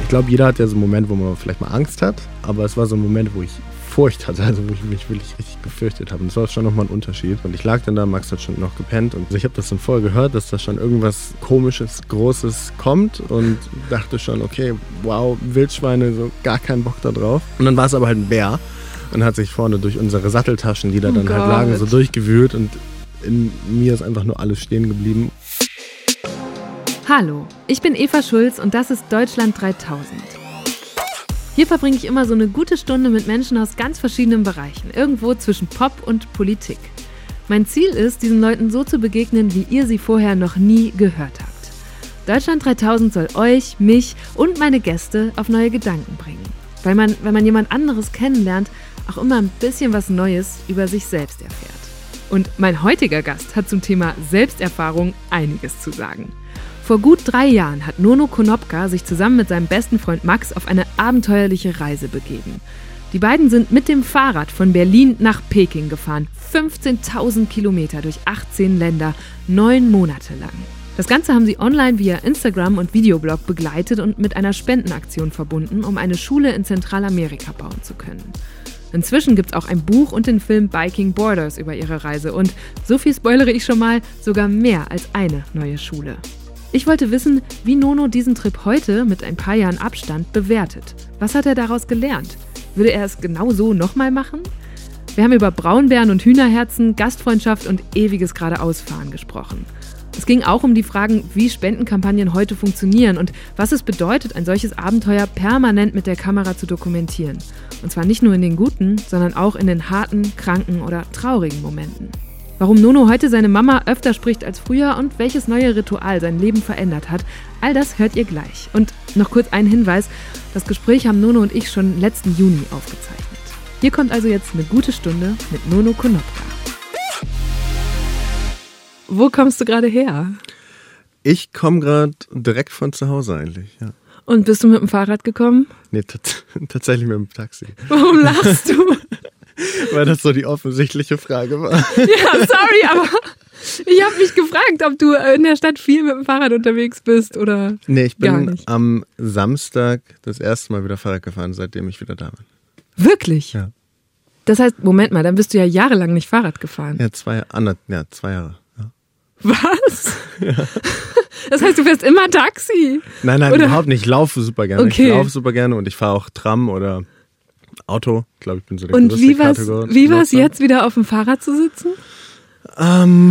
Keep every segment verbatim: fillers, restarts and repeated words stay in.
Ich glaube, jeder hat ja so einen Moment, wo man vielleicht mal Angst hat, aber es war so ein Moment, wo ich Furcht hatte, also wo ich mich wirklich richtig gefürchtet habe. Und das war schon nochmal ein Unterschied. Und ich lag dann da, Max hat schon noch gepennt und ich habe das dann vorher gehört, dass da schon irgendwas Komisches, Großes kommt und dachte schon, okay, wow, Wildschweine, so gar keinen Bock da drauf. Und dann war es aber halt ein Bär und hat sich vorne durch unsere Satteltaschen, die da oh dann Gott. halt lagen, so durchgewühlt und in mir ist einfach nur alles stehen geblieben. Hallo, ich bin Eva Schulz und das ist Deutschland dreitausend. Hier verbringe ich immer so eine gute Stunde mit Menschen aus ganz verschiedenen Bereichen, irgendwo zwischen Pop und Politik. Mein Ziel ist, diesen Leuten so zu begegnen, wie ihr sie vorher noch nie gehört habt. Deutschland dreitausend soll euch, mich und meine Gäste auf neue Gedanken bringen. Weil man, wenn man jemand anderes kennenlernt, auch immer ein bisschen was Neues über sich selbst erfährt. Und mein heutiger Gast hat zum Thema Selbsterfahrung einiges zu sagen. Vor gut drei Jahren hat Nono Konopka sich zusammen mit seinem besten Freund Max auf eine abenteuerliche Reise begeben. Die beiden sind mit dem Fahrrad von Berlin nach Peking gefahren. fünfzehntausend Kilometer durch achtzehn Länder, neun Monate lang. Das Ganze haben sie online via Instagram und Videoblog begleitet und mit einer Spendenaktion verbunden, um eine Schule in Zentralamerika bauen zu können. Inzwischen gibt es auch ein Buch und den Film Biking Borders über ihre Reise und, so viel spoilere ich schon mal, sogar mehr als eine neue Schule. Ich wollte wissen, wie Nono diesen Trip heute mit ein paar Jahren Abstand bewertet. Was hat er daraus gelernt? Würde er es genau so nochmal machen? Wir haben über Braunbären und Hühnerherzen, Gastfreundschaft und ewiges Geradeausfahren gesprochen. Es ging auch um die Fragen, wie Spendenkampagnen heute funktionieren und was es bedeutet, ein solches Abenteuer permanent mit der Kamera zu dokumentieren. Und zwar nicht nur in den guten, sondern auch in den harten, kranken oder traurigen Momenten. Warum Nono heute seine Mama öfter spricht als früher und welches neue Ritual sein Leben verändert hat, all das hört ihr gleich. Und noch kurz ein Hinweis, das Gespräch haben Nono und ich schon letzten Juni aufgezeichnet. Hier kommt also jetzt eine gute Stunde mit Nono Konopka. Wo kommst du gerade her? Ich komme gerade direkt von zu Hause eigentlich, ja. Und bist du mit dem Fahrrad gekommen? Nee, t- tatsächlich mit dem Taxi. Warum lachst du? Weil das so die offensichtliche Frage war. Ja, sorry, aber ich habe mich gefragt, ob du in der Stadt viel mit dem Fahrrad unterwegs bist oder Nee, ich gar bin nicht. am Samstag das erste Mal wieder Fahrrad gefahren, seitdem ich wieder da bin. Wirklich? Ja. Das heißt, Moment mal, dann bist du ja jahrelang nicht Fahrrad gefahren. Ja, zwei, ander, ja, zwei Jahre. Ja. Was? Ja. Das heißt, du fährst immer Taxi? Nein, nein, oder? Überhaupt nicht. Ich laufe super gerne. Okay. Ich laufe super gerne und ich fahre auch Tram oder Auto. Ich glaube, ich bin so der Und größte wie war's, Kategor- wie war's Nutzer. jetzt, wieder auf dem Fahrrad zu sitzen? Ähm,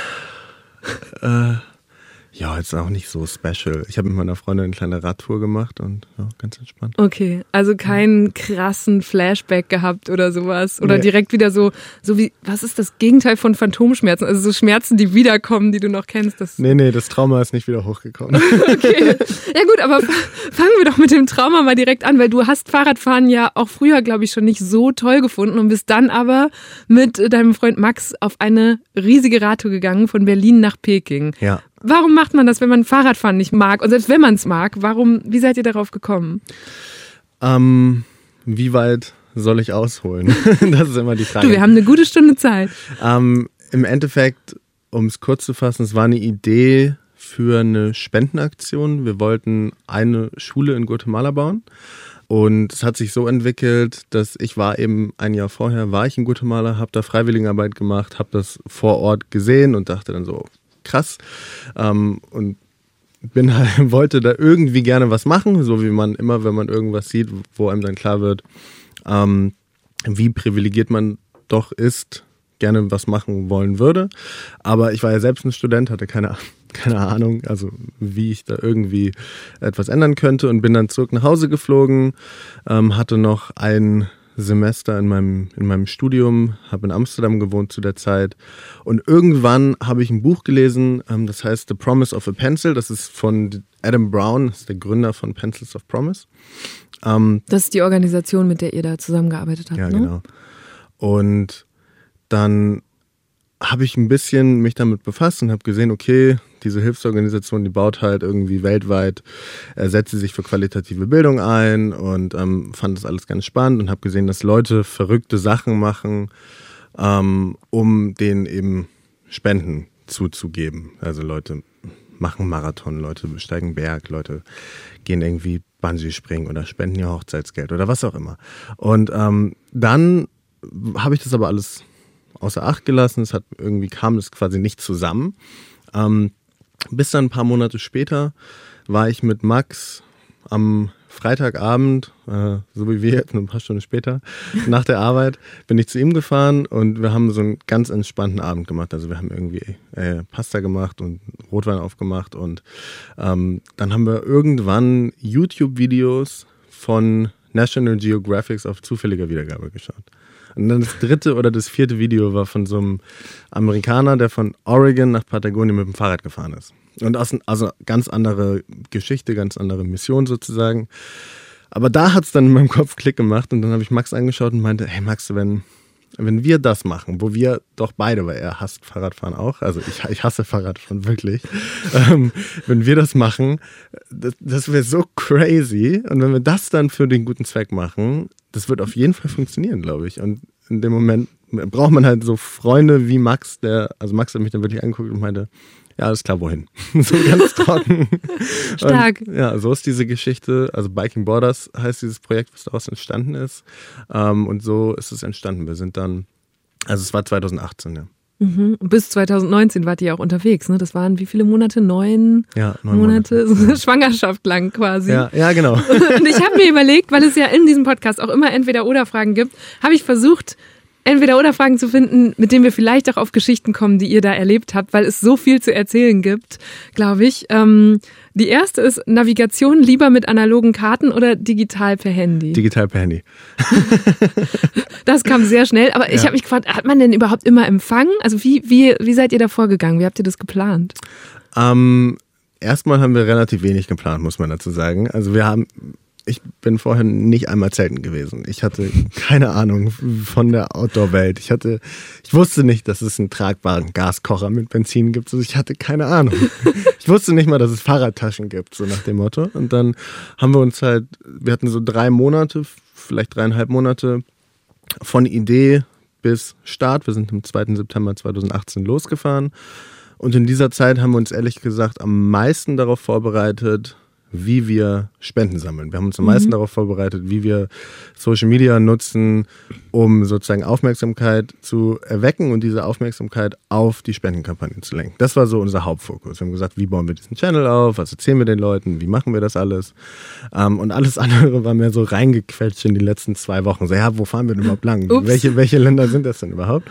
äh, ja, jetzt auch nicht so special. Ich habe mit meiner Freundin eine kleine Radtour gemacht und ja, ganz entspannt. Okay, also keinen krassen Flashback gehabt oder sowas. Oder Nee. direkt wieder so, so wie, was ist das Gegenteil von Phantomschmerzen? Also so Schmerzen, die wiederkommen, die du noch kennst. Das Nee, nee, das Trauma ist nicht wieder hochgekommen. Okay. Ja gut, aber fangen wir doch mit dem Trauma mal direkt an, weil du hast Fahrradfahren ja auch früher, glaube ich, schon nicht so toll gefunden und bist dann aber mit deinem Freund Max auf eine riesige Radtour gegangen von Berlin nach Peking. Ja. Warum macht man das, wenn man Fahrradfahren nicht mag? Und selbst wenn man es mag, warum, wie seid ihr darauf gekommen? Ähm, wie weit soll ich ausholen? Das ist immer die Frage. Du, wir haben eine gute Stunde Zeit. Ähm, Im Endeffekt, um es kurz zu fassen, es war eine Idee für eine Spendenaktion. Wir wollten eine Schule in Guatemala bauen. Und es hat sich so entwickelt, dass ich war eben ein Jahr vorher, war ich in Guatemala, habe da Freiwilligenarbeit gemacht, habe das vor Ort gesehen und dachte dann so, krass. Ähm, und bin halt, wollte da irgendwie gerne was machen, so wie man immer, wenn man irgendwas sieht, wo einem dann klar wird, ähm, wie privilegiert man doch ist, gerne was machen wollen würde. Aber ich war ja selbst ein Student, hatte keine, keine Ahnung, also wie ich da irgendwie etwas ändern könnte und bin dann zurück nach Hause geflogen, ähm, hatte noch ein Semester in meinem, in meinem Studium, habe in Amsterdam gewohnt zu der Zeit und irgendwann habe ich ein Buch gelesen, ähm, das heißt The Promise of a Pencil, das ist von Adam Brown, das ist der Gründer von Pencils of Promise. Ähm, Das ist die Organisation, mit der ihr da zusammengearbeitet habt, ja, ne? genau. Und dann habe ich ein bisschen mich damit befasst und habe gesehen, okay, diese Hilfsorganisation, die baut halt irgendwie weltweit, äh, setzt sie sich für qualitative Bildung ein und ähm, fand das alles ganz spannend und habe gesehen, dass Leute verrückte Sachen machen, ähm, um denen eben Spenden zuzugeben. Also Leute machen Marathon, Leute besteigen Berg, Leute gehen irgendwie Bungee springen oder spenden ihr Hochzeitsgeld oder was auch immer. Und ähm, dann habe ich das aber alles außer Acht gelassen. Es hat irgendwie kam das quasi nicht zusammen. Ähm, bis dann ein paar Monate später war ich mit Max am Freitagabend, äh, so wie wir jetzt, nur ein paar Stunden später, nach der Arbeit, bin ich zu ihm gefahren und wir haben so einen ganz entspannten Abend gemacht. Also wir haben irgendwie äh, Pasta gemacht und Rotwein aufgemacht und ähm, dann haben wir irgendwann YouTube-Videos von National Geographic auf zufälliger Wiedergabe geschaut. Und dann das dritte oder das vierte Video war von so einem Amerikaner, der von Oregon nach Patagonien mit dem Fahrrad gefahren ist. Und aus, also ganz andere Geschichte, ganz andere Mission sozusagen. Aber da hat es dann in meinem Kopf Klick gemacht und dann habe ich Max angeschaut und meinte, hey Max, wenn, wenn wir das machen, wo wir doch beide, weil er hasst Fahrradfahren auch, also ich, ich hasse Fahrradfahren wirklich, ähm, wenn wir das machen, das, das wäre so crazy. Und wenn wir das dann für den guten Zweck machen, das wird auf jeden Fall funktionieren, glaube ich. Und in dem Moment braucht man halt so Freunde wie Max, der, also Max hat mich dann wirklich angeguckt und meinte, ja, alles klar, wohin? So ganz trocken. Stark. Und, ja, so ist diese Geschichte, also Biking Borders heißt dieses Projekt, was daraus entstanden ist. Ähm, und so ist es entstanden. Wir sind dann, also es war zwanzig achtzehn, ja. Mhm. Bis zwanzig neunzehn wart ihr auch unterwegs, ne? Das waren wie viele Monate? Neun, ja, neun Monate? Monate. So Schwangerschaft lang quasi. Ja, ja, genau. Und ich habe mir überlegt, weil es ja in diesem Podcast auch immer Entweder-Oder-Fragen gibt, habe ich versucht, Entweder-Oder-Fragen zu finden, mit denen wir vielleicht auch auf Geschichten kommen, die ihr da erlebt habt, weil es so viel zu erzählen gibt, glaube ich. Ähm, die erste ist Navigation lieber mit analogen Karten oder digital per Handy? Digital per Handy. Das kam sehr schnell, aber ja. Ich habe mich gefragt, hat man denn überhaupt immer Empfang? Also wie, wie, wie seid ihr da vorgegangen? Wie habt ihr das geplant? Ähm, erstmal haben wir relativ wenig geplant, muss man dazu sagen. Also wir haben... Ich bin vorher nicht einmal zelten gewesen. Ich hatte keine Ahnung von der Outdoor-Welt. Ich hatte, ich wusste nicht, dass es einen tragbaren Gaskocher mit Benzin gibt. Also ich hatte keine Ahnung. Ich wusste nicht mal, dass es Fahrradtaschen gibt, so nach dem Motto. Und dann haben wir uns halt, wir hatten so drei Monate, vielleicht dreieinhalb Monate von Idee bis Start. Wir sind am zweiten September zweitausendachtzehn losgefahren. Und in dieser Zeit haben wir uns ehrlich gesagt am meisten darauf vorbereitet, wie wir Spenden sammeln. Wir haben uns am meisten mhm. darauf vorbereitet, wie wir Social Media nutzen, um sozusagen Aufmerksamkeit zu erwecken und diese Aufmerksamkeit auf die Spendenkampagne zu lenken. Das war so unser Hauptfokus. Wir haben gesagt, wie bauen wir diesen Channel auf, was erzählen wir den Leuten, wie machen wir das alles? Und alles andere war mehr so reingequetscht in die letzten zwei Wochen. So, ja, wo fahren wir denn überhaupt lang? Welche, welche Länder sind das denn überhaupt?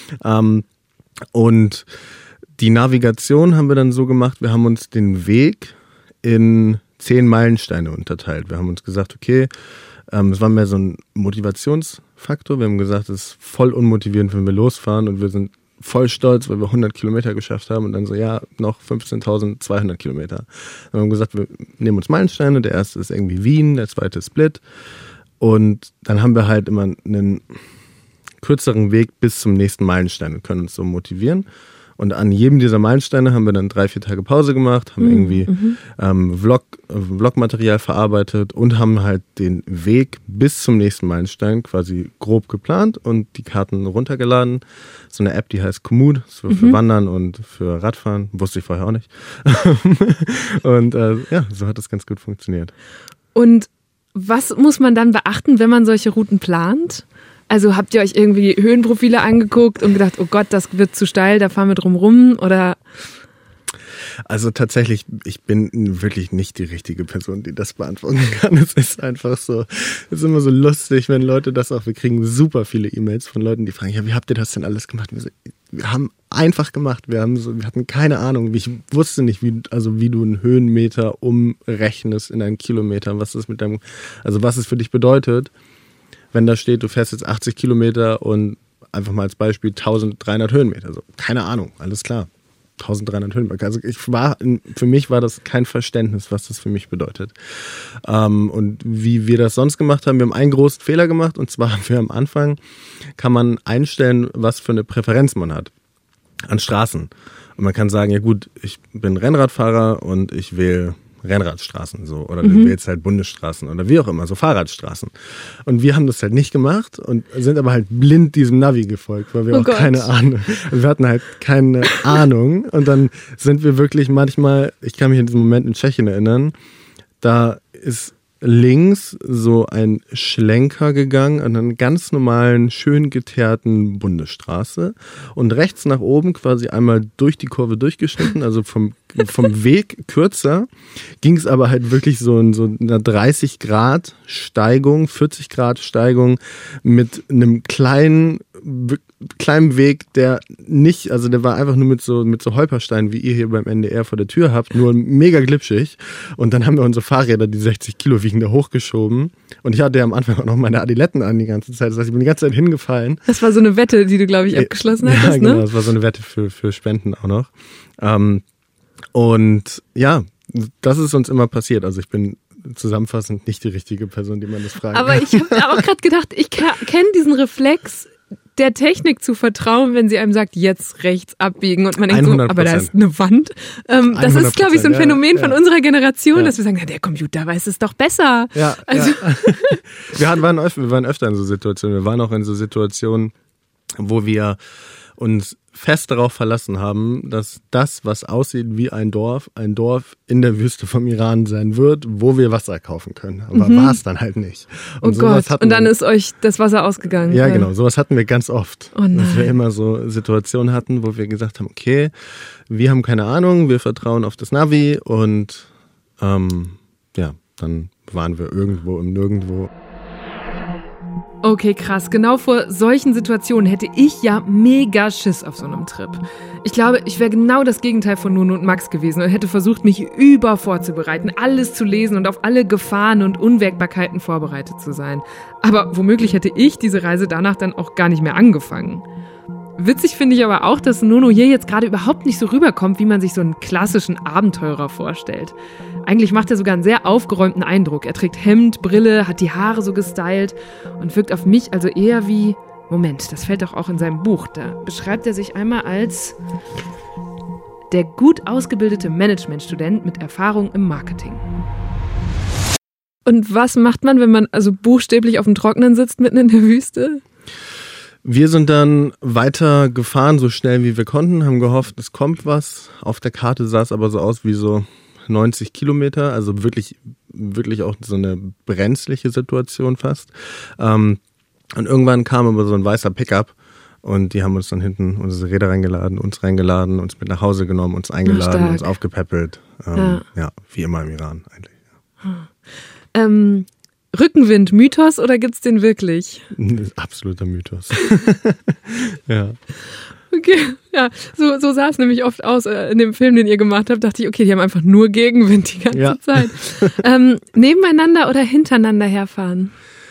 Und die Navigation haben wir dann so gemacht, wir haben uns den Weg in zehn Meilensteine unterteilt. Wir haben uns gesagt, okay, ähm, es war mehr so ein Motivationsfaktor. Wir haben gesagt, es ist voll unmotivierend, wenn wir losfahren und wir sind voll stolz, weil wir hundert Kilometer geschafft haben und dann so, ja, noch fünfzehntausendzweihundert Kilometer. Wir haben gesagt, wir nehmen uns Meilensteine. Der erste ist irgendwie Wien, der zweite ist Split und dann haben wir halt immer einen kürzeren Weg bis zum nächsten Meilenstein und können uns so motivieren. Und an jedem dieser Meilensteine haben wir dann drei, vier Tage Pause gemacht, haben mhm. irgendwie ähm, Vlog, Vlogmaterial verarbeitet und haben halt den Weg bis zum nächsten Meilenstein quasi grob geplant und die Karten runtergeladen. So eine App, die heißt Komoot, so für mhm. Wandern und für Radfahren. Wusste ich vorher auch nicht. Und äh, ja, so hat das ganz gut funktioniert. Und was muss man dann beachten, wenn man solche Routen plant? Also habt ihr euch irgendwie Höhenprofile angeguckt und gedacht, oh Gott, das wird zu steil, da fahren wir drum rum, oder? Also tatsächlich, ich bin wirklich nicht die richtige Person, die das beantworten kann. Es ist einfach so, es ist immer so lustig, wenn Leute das auch, wir kriegen super viele E-Mails von Leuten, die fragen, ja, wie habt ihr das denn alles gemacht? Wir, so, wir haben einfach gemacht, wir haben so, wir hatten keine Ahnung, ich wusste nicht, wie, also wie du einen Höhenmeter umrechnest in einen Kilometer, was das mit deinem, also was es für dich bedeutet. Wenn da steht, du fährst jetzt achtzig Kilometer und einfach mal als Beispiel dreizehnhundert Höhenmeter. So, keine Ahnung, alles klar. dreizehnhundert Höhenmeter. Also ich war, für mich war das kein Verständnis, was das für mich bedeutet. Ähm, und wie wir das sonst gemacht haben, wir haben einen großen Fehler gemacht und zwar haben wir am Anfang, kann man einstellen, was für eine Präferenz man hat an Straßen. Und man kann sagen, ja gut, ich bin Rennradfahrer und ich wähle Rennradstraßen so oder Mhm. du wählst halt Bundesstraßen oder wie auch immer, so Fahrradstraßen. Und wir haben das halt nicht gemacht und sind aber halt blind diesem Navi gefolgt, weil wir Oh auch Gott. keine Ahnung, wir hatten halt keine Ahnung und dann sind wir wirklich manchmal, ich kann mich an diesen Moment in Tschechien erinnern, da ist links so ein Schlenker gegangen an einer ganz normalen, schön geteerten Bundesstraße und rechts nach oben quasi einmal durch die Kurve durchgeschnitten, also vom, vom Weg kürzer, ging es aber halt wirklich so in so einer dreißig Grad Steigung, vierzig Grad Steigung mit einem kleinen, kleinen Weg, der nicht, also der war einfach nur mit so, mit so Holpersteinen, wie ihr hier beim N D R vor der Tür habt, nur mega glitschig. Und dann haben wir unsere Fahrräder, die sechzig Kilo wiegen, da hochgeschoben. Und ich hatte ja am Anfang auch noch meine Adiletten an die ganze Zeit. Das heißt, ich bin die ganze Zeit hingefallen. Das war so eine Wette, die du, glaube ich, abgeschlossen ja, hattest, genau, ne? das war so eine Wette für, für Spenden auch noch. Ähm, und ja, das ist uns immer passiert. Also ich bin zusammenfassend nicht die richtige Person, die man das fragt. Aber ich habe auch gerade gedacht, ich kenne diesen Reflex, der Technik zu vertrauen, wenn sie einem sagt, jetzt rechts abbiegen und man denkt so, aber da ist eine Wand. Ähm, das ist, glaube ich, so ein Phänomen ja, ja. von unserer Generation, ja. dass wir sagen, ja, der Computer weiß es doch besser. Ja, also. ja. wir, waren öfter, wir waren öfter in so Situationen. Wir waren auch in so Situationen, wo wir uns fest darauf verlassen haben, dass das, was aussieht wie ein Dorf, ein Dorf in der Wüste vom Iran sein wird, wo wir Wasser kaufen können. Aber mhm. war es dann halt nicht. Und oh Gott, und dann wir, ist euch das Wasser ausgegangen. Ja, ja, genau. Sowas hatten wir ganz oft. Oh nein. Dass wir immer so Situationen hatten, wo wir gesagt haben, okay, wir haben keine Ahnung, wir vertrauen auf das Navi und ähm, ja, dann waren wir irgendwo im Nirgendwo. Okay, krass. Genau vor solchen Situationen hätte ich ja mega Schiss auf so einem Trip. Ich glaube, ich wäre genau das Gegenteil von Nuno und Max gewesen und hätte versucht, mich über vorzubereiten, alles zu lesen und auf alle Gefahren und Unwägbarkeiten vorbereitet zu sein. Aber womöglich hätte ich diese Reise danach dann auch gar nicht mehr angefangen. Witzig finde ich aber auch, dass Nuno hier jetzt gerade überhaupt nicht so rüberkommt, wie man sich so einen klassischen Abenteurer vorstellt. Eigentlich macht er sogar einen sehr aufgeräumten Eindruck. Er trägt Hemd, Brille, hat die Haare so gestylt und wirkt auf mich also eher wie... Moment, das fällt doch auch in seinem Buch. Da beschreibt er sich einmal als der gut ausgebildete Managementstudent mit Erfahrung im Marketing. Und was macht man, wenn man also buchstäblich auf dem Trockenen sitzt, mitten in der Wüste? Wir sind dann weiter gefahren, so schnell wie wir konnten, haben gehofft, es kommt was. Auf der Karte sah es aber so aus wie so neunzig Kilometer, also wirklich, wirklich auch so eine brenzliche Situation fast. Ähm, und irgendwann kam aber so ein weißer Pickup und die haben uns dann hinten unsere Räder reingeladen, uns reingeladen, uns mit nach Hause genommen, uns eingeladen, Ach, uns aufgepäppelt. Ähm, ja. ja, wie immer im Iran eigentlich. Ja. Ähm, Rückenwind, Mythos oder gibt's den wirklich? Absoluter Mythos. ja. Okay, ja, so, so sah es nämlich oft aus äh, in dem Film, den ihr gemacht habt. Dachte ich, okay, die haben einfach nur Gegenwind die ganze ja. Zeit. ähm, nebeneinander oder hintereinander herfahren?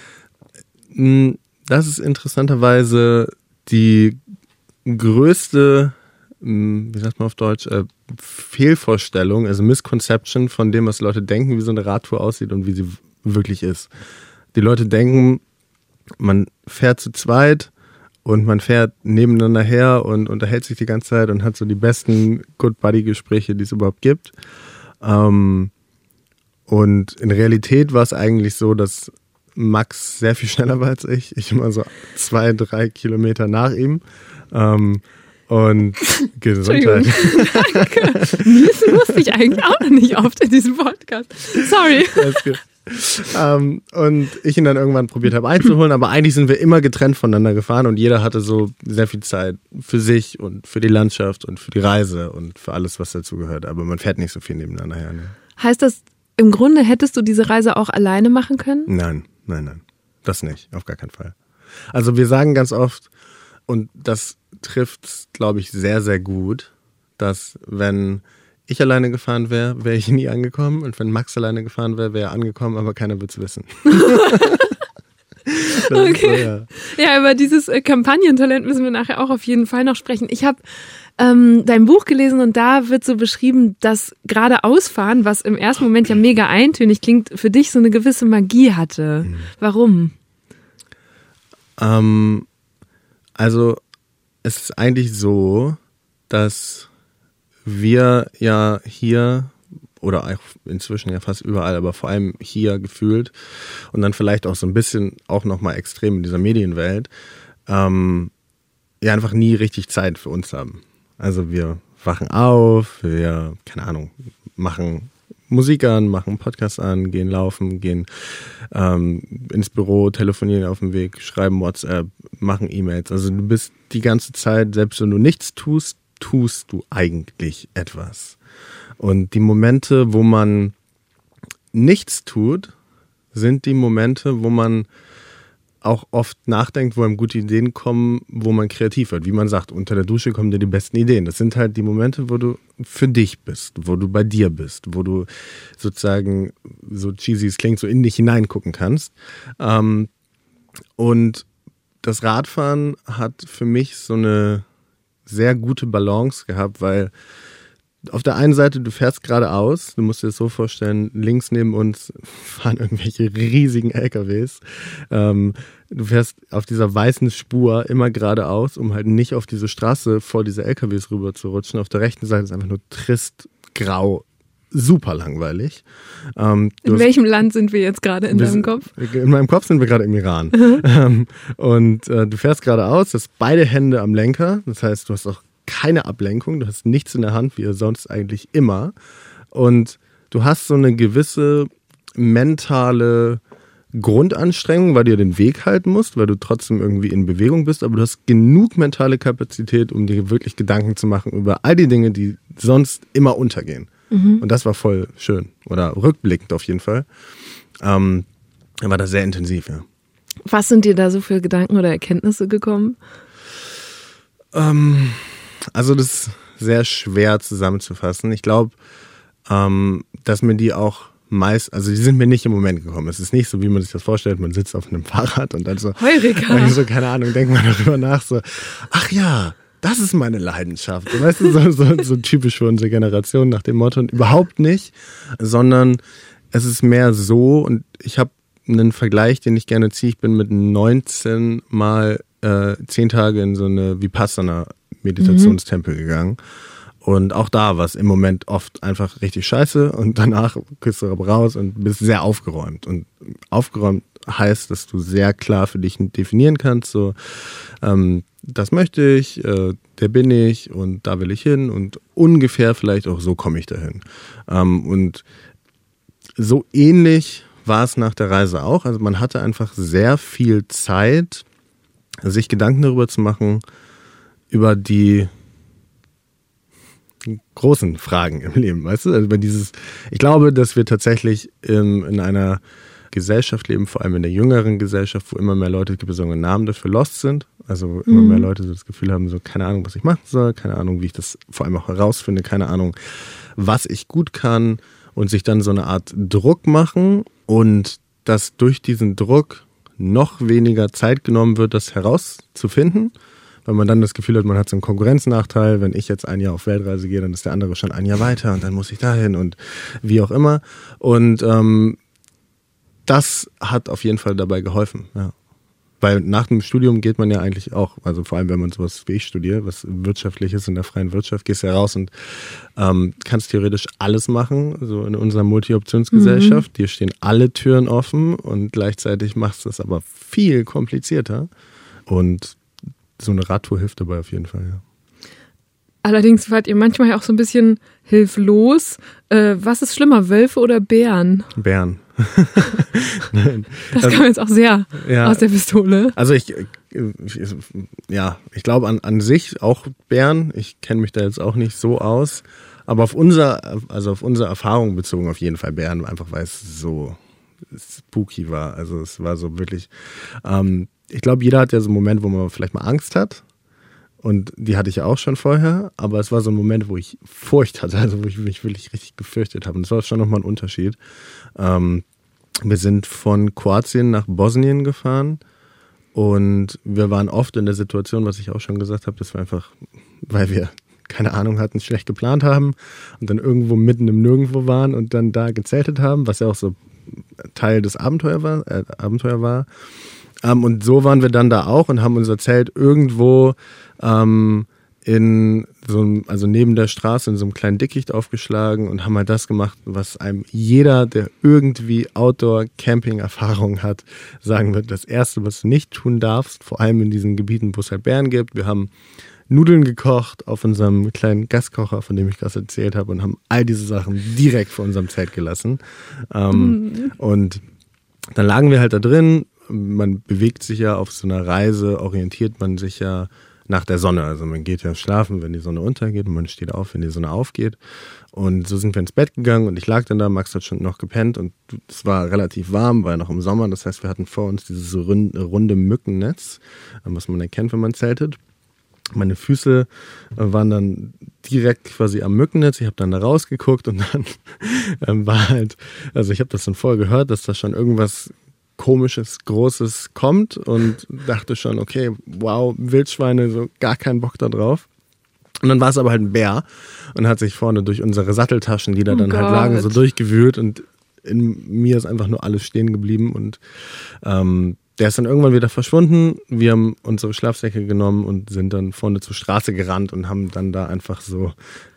Das ist interessanterweise die größte, wie sagt man auf Deutsch, äh, Fehlvorstellung, also Misconception von dem, was Leute denken, wie so eine Radtour aussieht und wie sie wirklich ist. Die Leute denken, man fährt zu zweit und man fährt nebeneinander her und unterhält sich die ganze Zeit und hat so die besten Good-Buddy-Gespräche, die es überhaupt gibt. Ähm, und in Realität war es eigentlich so, dass Max sehr viel schneller war als ich. Ich immer so zwei, drei Kilometer nach ihm. Ähm, und Gesundheit. Danke. Das wusste ich eigentlich auch noch nicht oft in diesem Podcast. Sorry. Alles gut. Ähm, und ich ihn dann irgendwann probiert habe einzuholen, aber eigentlich sind wir immer getrennt voneinander gefahren und jeder hatte so sehr viel Zeit für sich und für die Landschaft und für die Reise und für alles, was dazugehört. Aber man fährt nicht so viel nebeneinander her. Ne? Heißt das, im Grunde hättest du diese Reise auch alleine machen können? Nein, nein, nein. Das nicht, auf gar keinen Fall. Also wir sagen ganz oft, und das trifft, glaube ich, sehr, sehr gut, dass wenn ich alleine gefahren wäre, wäre ich nie angekommen. Und wenn Max alleine gefahren wäre, wäre er angekommen, aber keiner würde es wissen. Okay. So, ja. ja, über dieses äh, Kampagnentalent müssen wir nachher auch auf jeden Fall noch sprechen. Ich habe ähm, dein Buch gelesen und da wird so beschrieben, dass gerade Ausfahren, was im ersten Moment ja mega eintönig klingt, für dich so eine gewisse Magie hatte. Mhm. Warum? Ähm, also es ist eigentlich so, dass wir ja hier oder auch inzwischen ja fast überall, aber vor allem hier gefühlt und dann vielleicht auch so ein bisschen auch nochmal extrem in dieser Medienwelt, ähm, ja einfach nie richtig Zeit für uns haben. Also wir wachen auf, wir, keine Ahnung, machen Musik an, machen einen Podcast an, gehen laufen, gehen ähm, ins Büro, telefonieren auf dem Weg, schreiben WhatsApp, machen E-Mails. Also du bist die ganze Zeit, selbst wenn du nichts tust, tust du eigentlich etwas. Und die Momente, wo man nichts tut, sind die Momente, wo man auch oft nachdenkt, wo einem gute Ideen kommen, wo man kreativ wird. Wie man sagt, unter der Dusche kommen dir die besten Ideen. Das sind halt die Momente, wo du für dich bist, wo du bei dir bist, wo du sozusagen, so cheesy es klingt, so in dich hineingucken kannst. Ähm, und das Radfahren hat für mich so eine sehr gute Balance gehabt, weil auf der einen Seite, du fährst geradeaus, du musst dir das so vorstellen, links neben uns fahren irgendwelche riesigen L K Ws. Ähm, du fährst auf dieser weißen Spur immer geradeaus, um halt nicht auf diese Straße vor diese L K Ws rüber zu rutschen. Auf der rechten Seite ist einfach nur trist, grau, super langweilig. Ähm, in welchem Land sind wir jetzt gerade in deinem Kopf? In meinem Kopf sind wir gerade im Iran. ähm, und äh, du fährst geradeaus, hast beide Hände am Lenker, das heißt, du hast auch keine Ablenkung, du hast nichts in der Hand, wie sonst eigentlich immer. Und du hast so eine gewisse mentale Grundanstrengung, weil du ja den Weg halten musst, weil du trotzdem irgendwie in Bewegung bist, aber du hast genug mentale Kapazität, um dir wirklich Gedanken zu machen über all die Dinge, die sonst immer untergehen. Mhm. Und das war voll schön. Oder rückblickend auf jeden Fall. Ähm, war das sehr intensiv, ja. Was sind dir da so für Gedanken oder Erkenntnisse gekommen? Ähm... Also das ist sehr schwer zusammenzufassen. Ich glaube, ähm, dass mir die auch meist, also die sind mir nicht im Moment gekommen. Es ist nicht so, wie man sich das vorstellt, man sitzt auf einem Fahrrad und dann so, Heureka. so keine Ahnung, denkt man darüber nach, so, ach ja, das ist meine Leidenschaft. Und weißt du, so, so, so typisch für unsere Generation nach dem Motto, und überhaupt nicht, sondern es ist mehr so, und ich habe einen Vergleich, den ich gerne ziehe. Ich bin mit neunzehn mal äh, zehn Tage in so eine Vipassana Meditationstempel mhm. gegangen. Und auch da war es im Moment oft einfach richtig scheiße und danach kriegst du aber raus und bist sehr aufgeräumt. Und aufgeräumt heißt, dass du sehr klar für dich definieren kannst, so ähm, das möchte ich, äh, der bin ich und da will ich hin und ungefähr vielleicht auch so komme ich dahin. Ähm, und so ähnlich war es nach der Reise auch. Also man hatte einfach sehr viel Zeit, sich Gedanken darüber zu machen, über die großen Fragen im Leben, weißt du? Also über dieses, ich glaube, dass wir tatsächlich in, in einer Gesellschaft leben, vor allem in der jüngeren Gesellschaft, wo immer mehr Leute, es gibt so einen Namen dafür, lost sind. Also wo immer mhm. mehr Leute so das Gefühl haben, so keine Ahnung, was ich machen soll, keine Ahnung, wie ich das vor allem auch herausfinde, keine Ahnung, was ich gut kann und sich dann so eine Art Druck machen und dass durch diesen Druck noch weniger Zeit genommen wird, das herauszufinden, weil man dann das Gefühl hat, man hat so einen Konkurrenznachteil. Wenn ich jetzt ein Jahr auf Weltreise gehe, dann ist der andere schon ein Jahr weiter und dann muss ich dahin und wie auch immer. Und ähm, das hat auf jeden Fall dabei geholfen, ja. Weil nach dem Studium geht man ja eigentlich auch, also vor allem wenn man sowas wie ich studiere, was wirtschaftlich ist in der freien Wirtschaft, gehst du ja raus und ähm, kannst theoretisch alles machen, so in unserer Multi-Optionsgesellschaft. Mhm. Dir stehen alle Türen offen und gleichzeitig machst du es aber viel komplizierter. Und so eine Radtour hilft dabei auf jeden Fall, ja. Allerdings wart ihr manchmal ja auch so ein bisschen hilflos. Äh, was ist schlimmer, Wölfe oder Bären? Bären. Nein. Das also, kam jetzt auch sehr ja, aus der Pistole. Also ich, ich ja, ich glaube an, an sich auch Bären. Ich kenne mich da jetzt auch nicht so aus. Aber auf unser, also auf unsere Erfahrung bezogen auf jeden Fall Bären, einfach weil es so spooky war. Also es war so wirklich, ähm, ich glaube, jeder hat ja so einen Moment, wo man vielleicht mal Angst hat. Und die hatte ich ja auch schon vorher, aber es war so ein Moment, wo ich Furcht hatte, also wo ich mich wirklich richtig gefürchtet habe. Und das war schon nochmal ein Unterschied. Ähm, wir sind von Kroatien nach Bosnien gefahren und wir waren oft in der Situation, was ich auch schon gesagt habe, dass wir einfach, weil wir keine Ahnung hatten, schlecht geplant haben und dann irgendwo mitten im Nirgendwo waren und dann da gezeltet haben, was ja auch so Teil des Abenteuer war, äh, Abenteuer war. Ähm, und so waren wir dann da auch und haben unser Zelt irgendwo ähm, in so einem, also neben der Straße in so einem kleinen Dickicht aufgeschlagen und haben halt das gemacht, was einem jeder, der irgendwie Outdoor-Camping-Erfahrung hat, sagen wird. Das Erste, was du nicht tun darfst, vor allem in diesen Gebieten, wo es halt Bären gibt. Wir haben Nudeln gekocht auf unserem kleinen Gaskocher, von dem ich gerade erzählt habe, und haben all diese Sachen direkt vor unserem Zelt gelassen. Ähm, mhm. Und dann lagen wir halt da drin. Man bewegt sich ja auf so einer Reise, orientiert man sich ja nach der Sonne. Also man geht ja schlafen, wenn die Sonne untergeht, und man steht auf, wenn die Sonne aufgeht. Und so sind wir ins Bett gegangen und ich lag dann da, Max hat schon noch gepennt und es war relativ warm, war ja noch im Sommer. Das heißt, wir hatten vor uns dieses runde Mückennetz, was man erkennt, wenn man zeltet. Meine Füße waren dann direkt quasi am Mückennetz. Ich habe dann da rausgeguckt und dann ähm, war halt, also ich habe das dann vorher gehört, dass da schon irgendwas Komisches, Großes kommt und dachte schon, okay, wow, Wildschweine, so gar keinen Bock da drauf. Und dann war es aber halt ein Bär und hat sich vorne durch unsere Satteltaschen, die da oh dann Gott. halt lagen, so durchgewühlt und in mir ist einfach nur alles stehen geblieben und ähm, der ist dann irgendwann wieder verschwunden. Wir haben unsere Schlafsäcke genommen und sind dann vorne zur Straße gerannt und haben dann da einfach so,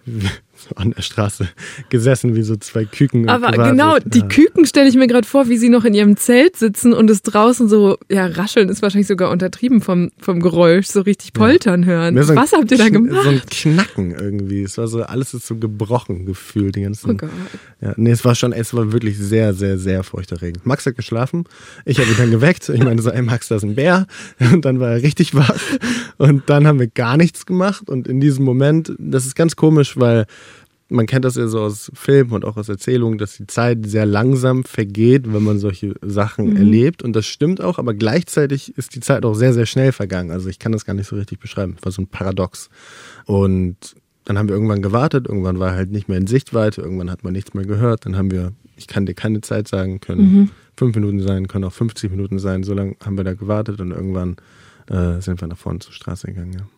so an der Straße gesessen, wie so zwei Küken. Aber genau, die ja. Küken stelle ich mir gerade vor, wie sie noch in ihrem Zelt sitzen und es draußen so, ja, rascheln ist wahrscheinlich sogar untertrieben vom, vom Geräusch, so richtig poltern ja. hören. So Was habt ihr da gemacht? So ein Knacken irgendwie. Es war so, alles ist so gebrochen gefühlt. Die ganzen, oh Gott. Ja, nee, es war schon, es war wirklich sehr, sehr, sehr furchterregend. Max hat geschlafen, ich habe ihn dann geweckt. Ich meine so, ey Max, da ist ein Bär. Und dann war er richtig wach. Und dann haben wir gar nichts gemacht. Und in diesem Moment, das ist ganz komisch, weil man kennt das ja so aus Filmen und auch aus Erzählungen, dass die Zeit sehr langsam vergeht, wenn man solche Sachen mhm. erlebt. Und das stimmt auch, aber gleichzeitig ist die Zeit auch sehr, sehr schnell vergangen. Also ich kann das gar nicht so richtig beschreiben. Das war so ein Paradox. Und dann haben wir irgendwann gewartet. Irgendwann war halt nicht mehr in Sichtweite. Irgendwann hat man nichts mehr gehört. Dann haben wir, ich kann dir keine Zeit sagen, können mhm. fünf Minuten sein, können auch fünfzig Minuten sein. So lange haben wir da gewartet und irgendwann äh, sind wir nach vorne zur Straße gegangen, ja.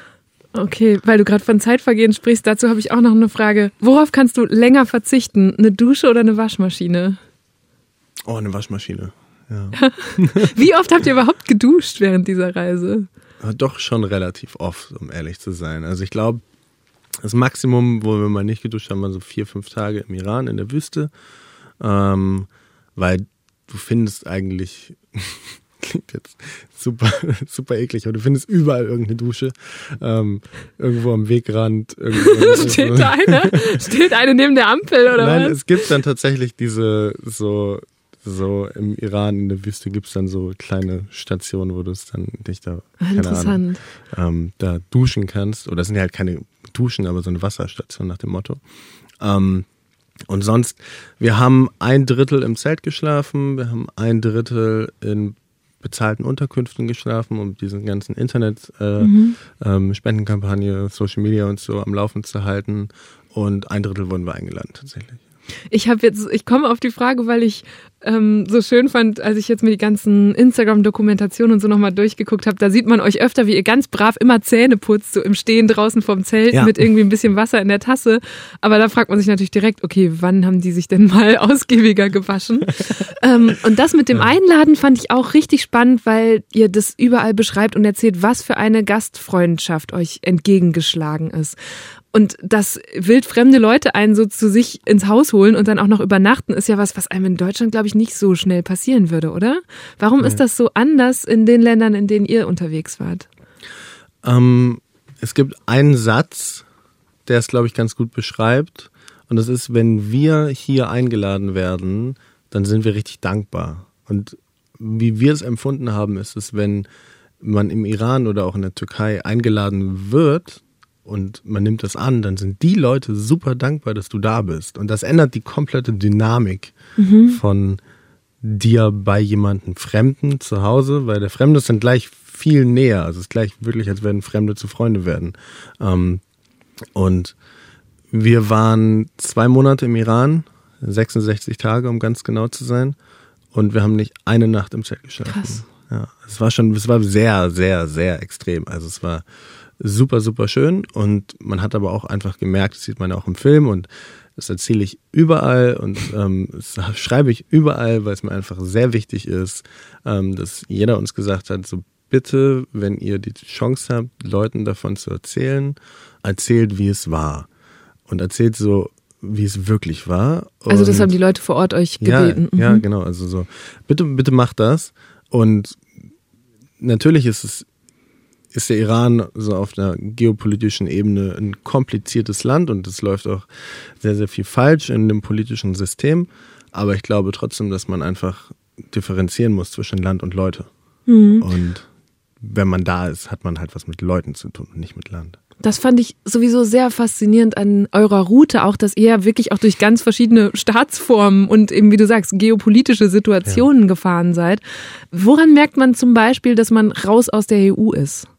Okay, weil du gerade von Zeitvergehen sprichst, dazu habe ich auch noch eine Frage. Worauf kannst du länger verzichten? Eine Dusche oder eine Waschmaschine? Oh, eine Waschmaschine, ja. Wie oft habt ihr überhaupt geduscht während dieser Reise? Doch schon relativ oft, um ehrlich zu sein. Also ich glaube, das Maximum, wo wir mal nicht geduscht haben, waren so vier, fünf Tage im Iran in der Wüste. Ähm, weil du findest eigentlich... Klingt jetzt super, super eklig, aber du findest überall irgendeine Dusche. Ähm, irgendwo am Wegrand. Irgendwo steht so. da eine? Steht eine neben der Ampel oder Nein, was? Nein, es gibt dann tatsächlich diese, so, so im Iran in der Wüste gibt es dann so kleine Stationen, wo du es dann dich da, keine Interessant. Ahnung, ähm, da duschen kannst. Oder das sind ja halt keine Duschen, aber so eine Wasserstation nach dem Motto. Ähm, und sonst, wir haben ein Drittel im Zelt geschlafen, wir haben ein Drittel in bezahlten Unterkünften geschlafen, um diesen ganzen Internet äh, mhm. ähm, Spendenkampagne, Social Media und so am Laufen zu halten. Und ein Drittel wurden wir eingeladen tatsächlich. Ich habe jetzt, ich komme auf die Frage, weil ich ähm, so schön fand, als ich jetzt mir die ganzen Instagram-Dokumentationen und so nochmal durchgeguckt habe, da sieht man euch öfter, wie ihr ganz brav immer Zähne putzt, so im Stehen draußen vorm Zelt ja. mit irgendwie ein bisschen Wasser in der Tasse. Aber da fragt man sich natürlich direkt, okay, wann haben die sich denn mal ausgiebiger gewaschen? ähm, und das mit dem Einladen fand ich auch richtig spannend, weil ihr das überall beschreibt und erzählt, was für eine Gastfreundschaft euch entgegengeschlagen ist. Und dass wildfremde Leute einen so zu sich ins Haus holen und dann auch noch übernachten, ist ja was, was einem in Deutschland, glaube ich, nicht so schnell passieren würde, oder? Warum nee. ist das so anders in den Ländern, in denen ihr unterwegs wart? Ähm, es gibt einen Satz, der es, glaube ich, ganz gut beschreibt. Und das ist, wenn wir hier eingeladen werden, dann sind wir richtig dankbar. Und wie wir es empfunden haben, ist es, wenn man im Iran oder auch in der Türkei eingeladen wird, und man nimmt das an, dann sind die Leute super dankbar, dass du da bist. Und das ändert die komplette Dynamik mhm. von dir bei jemandem Fremden zu Hause, weil der Fremde ist dann gleich viel näher. Also es ist gleich wirklich, als werden Fremde zu Freunde werden. Und wir waren zwei Monate im Iran, sechsundsechzig Tage, um ganz genau zu sein. Und wir haben nicht eine Nacht im Zelt geschlafen. Krass. Ja, es war schon, es war sehr, sehr, sehr extrem. Also es war super, super schön und man hat aber auch einfach gemerkt, das sieht man ja auch im Film und das erzähle ich überall und ähm, das schreibe ich überall, weil es mir einfach sehr wichtig ist, ähm, dass jeder uns gesagt hat, so bitte, wenn ihr die Chance habt, Leuten davon zu erzählen, erzählt, wie es war. Und erzählt so, wie es wirklich war. Und also das haben die Leute vor Ort euch gebeten. Ja, mhm. ja, genau. Also so, bitte, bitte macht das. Und natürlich ist es, ist der Iran so auf einer geopolitischen Ebene ein kompliziertes Land und es läuft auch sehr, sehr viel falsch in dem politischen System. Aber ich glaube trotzdem, dass man einfach differenzieren muss zwischen Land und Leute. Mhm. Und wenn man da ist, hat man halt was mit Leuten zu tun und nicht mit Land. Das fand ich sowieso sehr faszinierend an eurer Route, auch dass ihr wirklich auch durch ganz verschiedene Staatsformen und eben, wie du sagst, geopolitische Situationen ja. gefahren seid. Woran merkt man zum Beispiel, dass man raus aus der E U ist?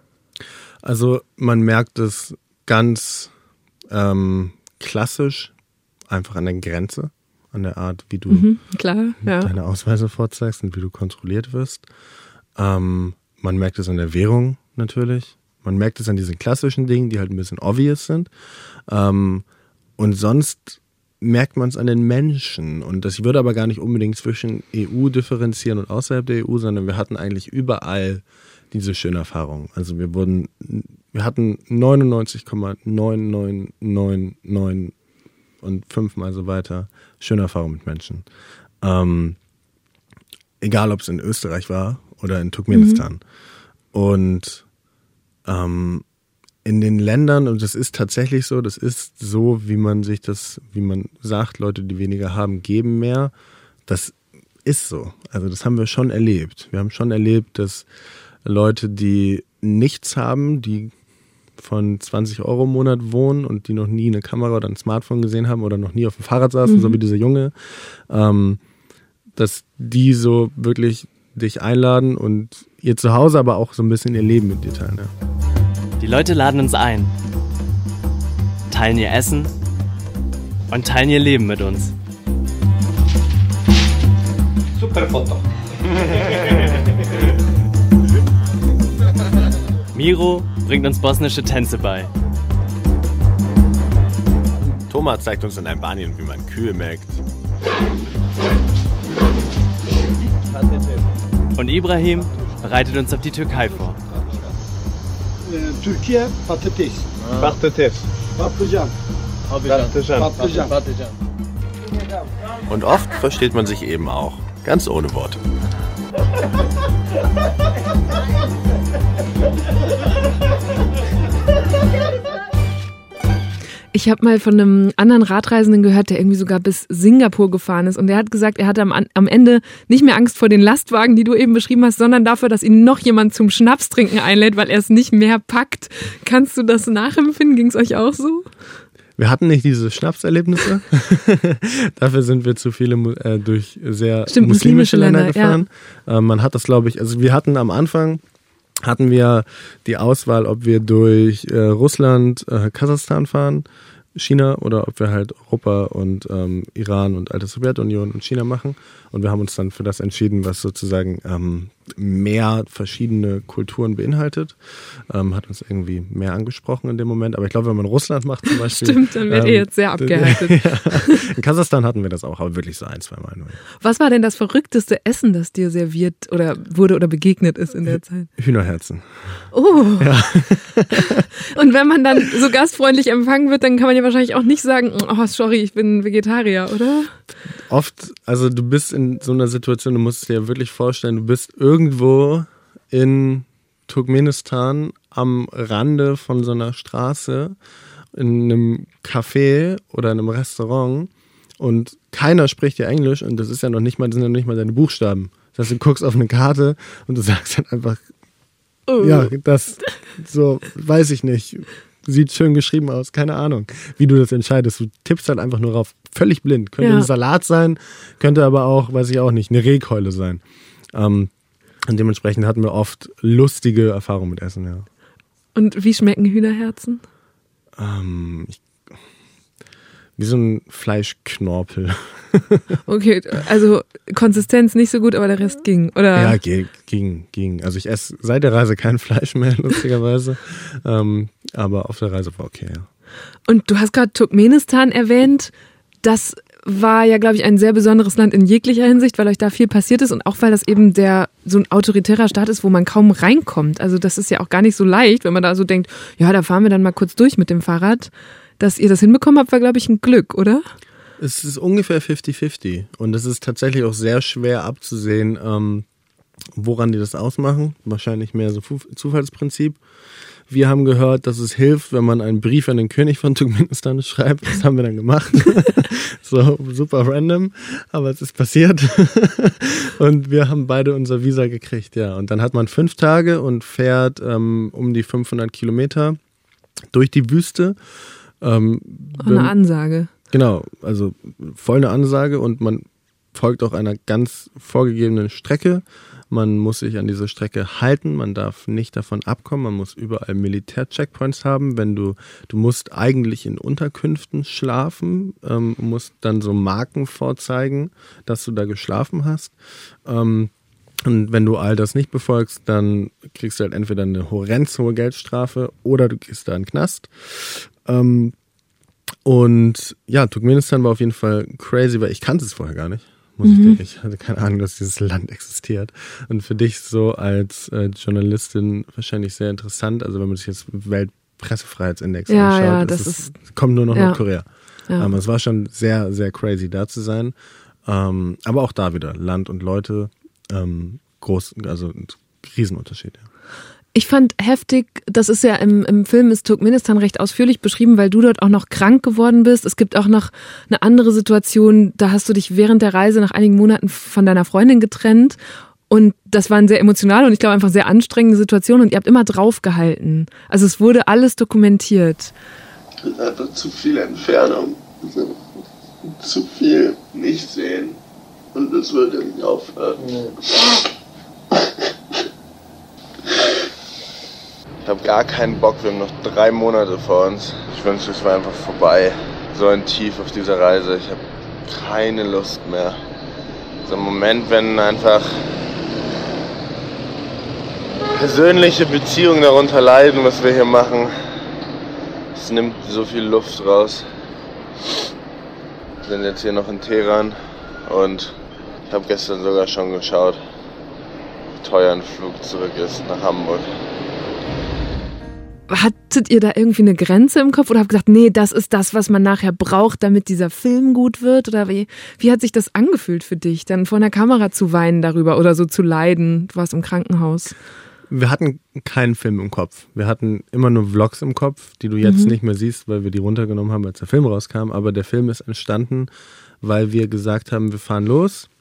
Also man merkt es ganz ähm, klassisch einfach an der Grenze, an der Art, wie du mhm, klar, ja. deine Ausweise vorzeigst und wie du kontrolliert wirst. Ähm, man merkt es an der Währung natürlich. Man merkt es an diesen klassischen Dingen, die halt ein bisschen obvious sind. Ähm, und sonst merkt man es an den Menschen. Und das würde aber gar nicht unbedingt zwischen E U differenzieren und außerhalb der E U, sondern wir hatten eigentlich überall diese schöne Erfahrung. Also wir wurden, wir hatten neunundneunzig Komma neun neun neun neun und fünfmal so weiter schöne Erfahrung mit Menschen. Ähm, egal, ob es in Österreich war oder in Turkmenistan. Mhm. Und ähm, in den Ländern, und das ist tatsächlich so, das ist so, wie man sich das, wie man sagt, Leute, die weniger haben, geben mehr. Das ist so. Also das haben wir schon erlebt. Wir haben schon erlebt, dass Leute, die nichts haben, die von zwanzig Euro im Monat wohnen und die noch nie eine Kamera oder ein Smartphone gesehen haben oder noch nie auf dem Fahrrad saßen, mhm. so wie dieser Junge, ähm, dass die so wirklich dich einladen und ihr Zuhause, aber auch so ein bisschen ihr Leben mit dir teilen. Ja. Die Leute laden uns ein, teilen ihr Essen und teilen ihr Leben mit uns. Super Foto. Miro bringt uns bosnische Tänze bei. Thomas zeigt uns in Albanien, wie man Kühe melkt. Und Ibrahim bereitet uns auf die Türkei vor. Türkei, Patates. Patates. Patlıcan. Patlıcan. Patlıcan. Und oft versteht man sich eben auch ganz ohne Worte. Ich habe mal von einem anderen Radreisenden gehört, der irgendwie sogar bis Singapur gefahren ist. Und der hat gesagt, er hatte am, am Ende nicht mehr Angst vor den Lastwagen, die du eben beschrieben hast, sondern dafür, dass ihn noch jemand zum Schnapstrinken einlädt, weil er es nicht mehr packt. Kannst du das nachempfinden? Ging es euch auch so? Wir hatten nicht diese Schnapserlebnisse. Dafür sind wir zu viele äh, durch sehr Stimmt, muslimische, muslimische Länder, Länder gefahren. Ja. Äh, man hat das, glaube ich, also wir hatten am Anfang hatten wir die Auswahl, ob wir durch äh, Russland, äh, Kasachstan fahren, China, oder ob wir halt Europa und ähm, Iran und alte Sowjetunion und China machen. Und wir haben uns dann für das entschieden, was sozusagen ähm, mehr verschiedene Kulturen beinhaltet. Ähm, hat uns irgendwie mehr angesprochen in dem Moment. Aber ich glaube, wenn man Russland macht zum Beispiel... Stimmt, dann wird ähm, ihr jetzt sehr abgehärtet. Ja. In Kasachstan hatten wir das auch, aber wirklich so ein, zwei Mal nur. Was war denn das verrückteste Essen, das dir serviert oder wurde oder begegnet ist in der Zeit? Hühnerherzen. Oh. Ja. Und wenn man dann so gastfreundlich empfangen wird, dann kann man ja wahrscheinlich auch nicht sagen, oh, sorry, ich bin Vegetarier, oder? Oft, also du bist in so einer Situation, du musst dir ja wirklich vorstellen, du bist irgendwo in Turkmenistan am Rande von so einer Straße in einem Café oder in einem Restaurant und keiner spricht ja Englisch und das ist ja noch nicht mal, das sind ja noch nicht mal deine Buchstaben. Das heißt, du guckst auf eine Karte und du sagst dann einfach, oh. ja, das, so, weiß ich nicht, sieht schön geschrieben aus, keine Ahnung, wie du das entscheidest. Du tippst halt einfach nur drauf, völlig blind. Könnte ja. ein Salat sein, könnte aber auch, weiß ich auch nicht, eine Rehkeule sein. Ähm, und dementsprechend hatten wir oft lustige Erfahrungen mit Essen, ja. Und wie schmecken Hühnerherzen? Ähm, ich, wie so ein Fleischknorpel. Okay, also Konsistenz nicht so gut, aber der Rest ging, oder? Ja, ging, ging. Also ich esse seit der Reise kein Fleisch mehr, lustigerweise. ähm, aber auf der Reise war okay, ja. Und du hast gerade Turkmenistan erwähnt. Das war ja, glaube ich, ein sehr besonderes Land in jeglicher Hinsicht, weil euch da viel passiert ist und auch weil das eben der so ein autoritärer Staat ist, wo man kaum reinkommt. Also das ist ja auch gar nicht so leicht, wenn man da so denkt, ja, da fahren wir dann mal kurz durch mit dem Fahrrad. Dass ihr das hinbekommen habt, war, glaube ich, ein Glück, oder? Es ist ungefähr fifty fifty und es ist tatsächlich auch sehr schwer abzusehen, ähm, woran die das ausmachen. Wahrscheinlich mehr so Zufallsprinzip. Wir haben gehört, dass es hilft, wenn man einen Brief an den König von Turkmenistan schreibt. Das haben wir dann gemacht. So super random, aber es ist passiert. Und wir haben beide unser Visa gekriegt, ja. Und dann hat man fünf Tage und fährt ähm, um die fünfhundert Kilometer durch die Wüste. Ähm, eine Ansage. Genau, also voll eine Ansage und man folgt auch einer ganz vorgegebenen Strecke. Man muss sich an diese Strecke halten, man darf nicht davon abkommen, man muss überall Militär-Checkpoints haben. Wenn du, du musst eigentlich in Unterkünften schlafen, ähm, musst dann so Marken vorzeigen, dass du da geschlafen hast. Ähm, und wenn du all das nicht befolgst, dann kriegst du halt entweder eine horrend hohe Geldstrafe oder du gehst da in den Knast. Ähm, und ja, Turkmenistan war auf jeden Fall crazy, weil ich kannte es vorher gar nicht. Muss ich Mhm. dir, ich hatte keine Ahnung, dass dieses Land existiert. Und für dich so als äh, Journalistin wahrscheinlich sehr interessant. Also wenn man sich jetzt Weltpressefreiheitsindex Ja, anschaut, ja, ist das es, ist- kommt nur noch ja. Nordkorea. Ja. Aber es war schon sehr, sehr crazy, da zu sein. Ähm, aber auch da wieder Land und Leute, ähm, groß, also ein Riesenunterschied. Ja. Ich fand heftig, das ist ja im, im Film ist Turkmenistan recht ausführlich beschrieben, weil du dort auch noch krank geworden bist. Es gibt auch noch eine andere Situation, da hast du dich während der Reise nach einigen Monaten von deiner Freundin getrennt und das waren sehr emotionale und ich glaube einfach sehr anstrengende Situationen und ihr habt immer draufgehalten. Also es wurde alles dokumentiert. Es ist einfach zu viel Entfernung, zu viel nicht sehen und es wird ja nicht aufhören. Ich habe gar keinen Bock, wir haben noch drei Monate vor uns. Ich wünschte, es war einfach vorbei. So ein Tief auf dieser Reise, ich habe keine Lust mehr. So ein Moment, wenn einfach persönliche Beziehungen darunter leiden, was wir hier machen. Es nimmt so viel Luft raus. Wir sind jetzt hier noch in Teheran und ich habe gestern sogar schon geschaut, wie teuer ein Flug zurück ist nach Hamburg. Hattet ihr da irgendwie eine Grenze im Kopf oder habt gesagt, nee, das ist das, was man nachher braucht, damit dieser Film gut wird? Oder wie, wie hat sich das angefühlt für dich, dann vor einer Kamera zu weinen darüber oder so zu leiden? Du warst im Krankenhaus. Wir hatten keinen Film im Kopf. Wir hatten immer nur Vlogs im Kopf, die du jetzt Mhm. nicht mehr siehst, weil wir die runtergenommen haben, als der Film rauskam. Aber der Film ist entstanden, weil wir gesagt haben, wir fahren los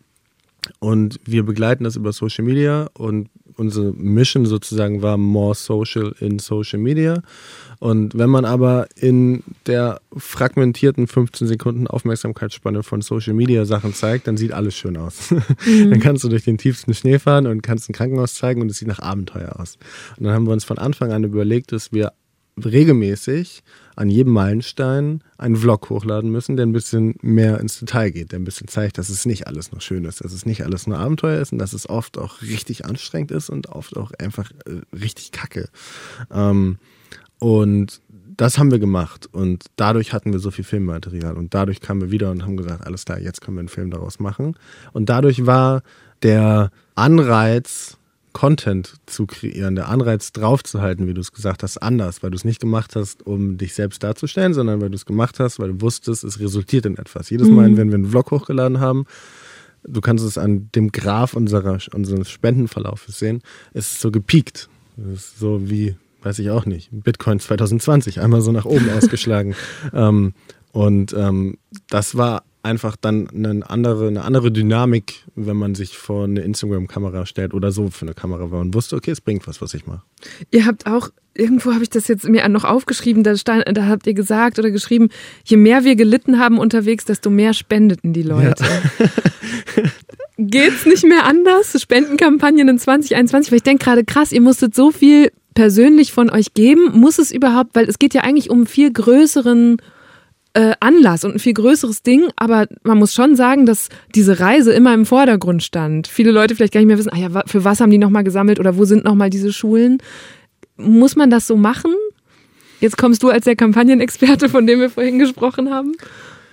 und wir begleiten das über Social Media und unsere Mission sozusagen war more social in Social Media. Und wenn man aber in der fragmentierten fünfzehn Sekunden Aufmerksamkeitsspanne von Social Media Sachen zeigt, dann sieht alles schön aus. Mhm. Dann kannst du durch den tiefsten Schnee fahren und kannst ein Krankenhaus zeigen und es sieht nach Abenteuer aus. Und dann haben wir uns von Anfang an überlegt, dass wir regelmäßig an jedem Meilenstein einen Vlog hochladen müssen, der ein bisschen mehr ins Detail geht, der ein bisschen zeigt, dass es nicht alles nur schön ist, dass es nicht alles nur Abenteuer ist und dass es oft auch richtig anstrengend ist und oft auch einfach äh, richtig kacke. Ähm, und das haben wir gemacht und dadurch hatten wir so viel Filmmaterial und dadurch kamen wir wieder und haben gesagt, alles klar, jetzt können wir einen Film daraus machen. Und dadurch war der Anreiz, Content zu kreieren, der Anreiz draufzuhalten, wie du es gesagt hast, anders, weil du es nicht gemacht hast, um dich selbst darzustellen, sondern weil du es gemacht hast, weil du wusstest, es resultiert in etwas. Jedes Mal, wenn wir einen Vlog hochgeladen haben, du kannst es an dem Graph unserer, unseres Spendenverlaufes sehen, es ist so gepiekt. Es ist so wie, weiß ich auch nicht, Bitcoin zwanzig zwanzig, einmal so nach oben ausgeschlagen. Ähm, und ähm, das war einfach dann eine andere, eine andere Dynamik, wenn man sich vor eine Instagram-Kamera stellt oder so für eine Kamera war und wusste, okay, es bringt was, was ich mache. Ihr habt auch, irgendwo habe ich das jetzt mir noch aufgeschrieben, da, stand, da habt ihr gesagt oder geschrieben, je mehr wir gelitten haben unterwegs, desto mehr spendeten die Leute. Ja. Geht's nicht mehr anders? Spendenkampagnen in zwanzig einundzwanzig? Weil ich denke gerade, krass, ihr musstet so viel persönlich von euch geben. Muss es überhaupt, weil es geht ja eigentlich um einen viel größeren äh, Anlass und ein viel größeres Ding, aber man muss schon sagen, dass diese Reise immer im Vordergrund stand. Viele Leute vielleicht gar nicht mehr wissen, ah ja, für was haben die nochmal gesammelt oder wo sind nochmal diese Schulen? Muss man das so machen? Jetzt kommst du als der Kampagnenexperte, von dem wir vorhin gesprochen haben.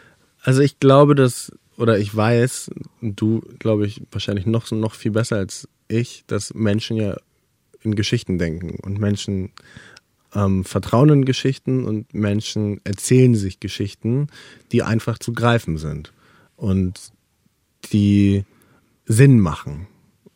Also ich glaube, dass, oder ich weiß, du glaube ich wahrscheinlich noch, noch viel besser als ich, dass Menschen ja in Geschichten denken und Menschen ähm, vertrauen in Geschichten und Menschen erzählen sich Geschichten, die einfach zu greifen sind und die Sinn machen.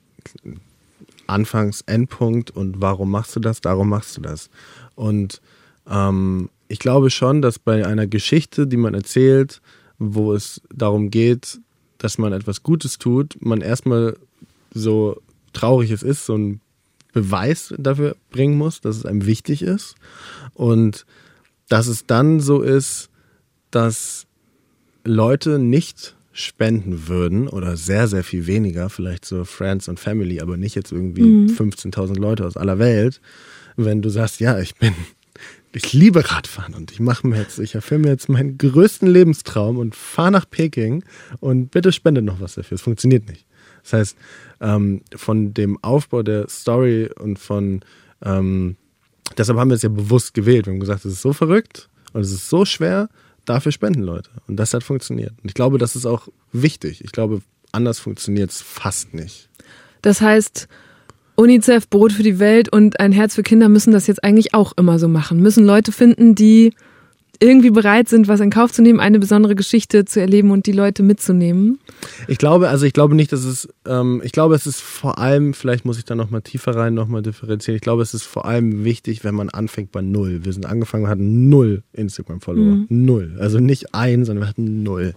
Anfangs, Endpunkt und warum machst du das, darum machst du das. Und ähm, ich glaube schon, dass bei einer Geschichte, die man erzählt, wo es darum geht, dass man etwas Gutes tut, man erstmal, so traurig es ist, so einen Beweis dafür bringen muss, dass es einem wichtig ist. Und dass es dann so ist, dass Leute nicht spenden würden oder sehr, sehr viel weniger, vielleicht so Friends und Family, aber nicht jetzt irgendwie mhm. fünfzehntausend Leute aus aller Welt, wenn du sagst, ja, ich bin, ich liebe Radfahren und ich mache mir jetzt, ich erfülle mir jetzt meinen größten Lebenstraum und fahre nach Peking und bitte spendet noch was dafür. Es funktioniert nicht. Das heißt, ähm, von dem Aufbau der Story und von, ähm, deshalb haben wir es ja bewusst gewählt. Wir haben gesagt, es ist so verrückt und es ist so schwer, dafür spenden Leute. Und das hat funktioniert. Und ich glaube, das ist auch wichtig. Ich glaube, anders funktioniert es fast nicht. Das heißt, UNICEF, Brot für die Welt und ein Herz für Kinder müssen das jetzt eigentlich auch immer so machen. Müssen Leute finden, die irgendwie bereit sind, was in Kauf zu nehmen, eine besondere Geschichte zu erleben und die Leute mitzunehmen? Ich glaube, also ich glaube nicht, dass es, ähm, ich glaube, es ist vor allem, vielleicht muss ich da nochmal tiefer rein, nochmal differenzieren, ich glaube, es ist vor allem wichtig, wenn man anfängt bei null. Wir sind angefangen, wir hatten null Instagram-Follower. Mhm. Null. Also nicht ein, sondern wir hatten null.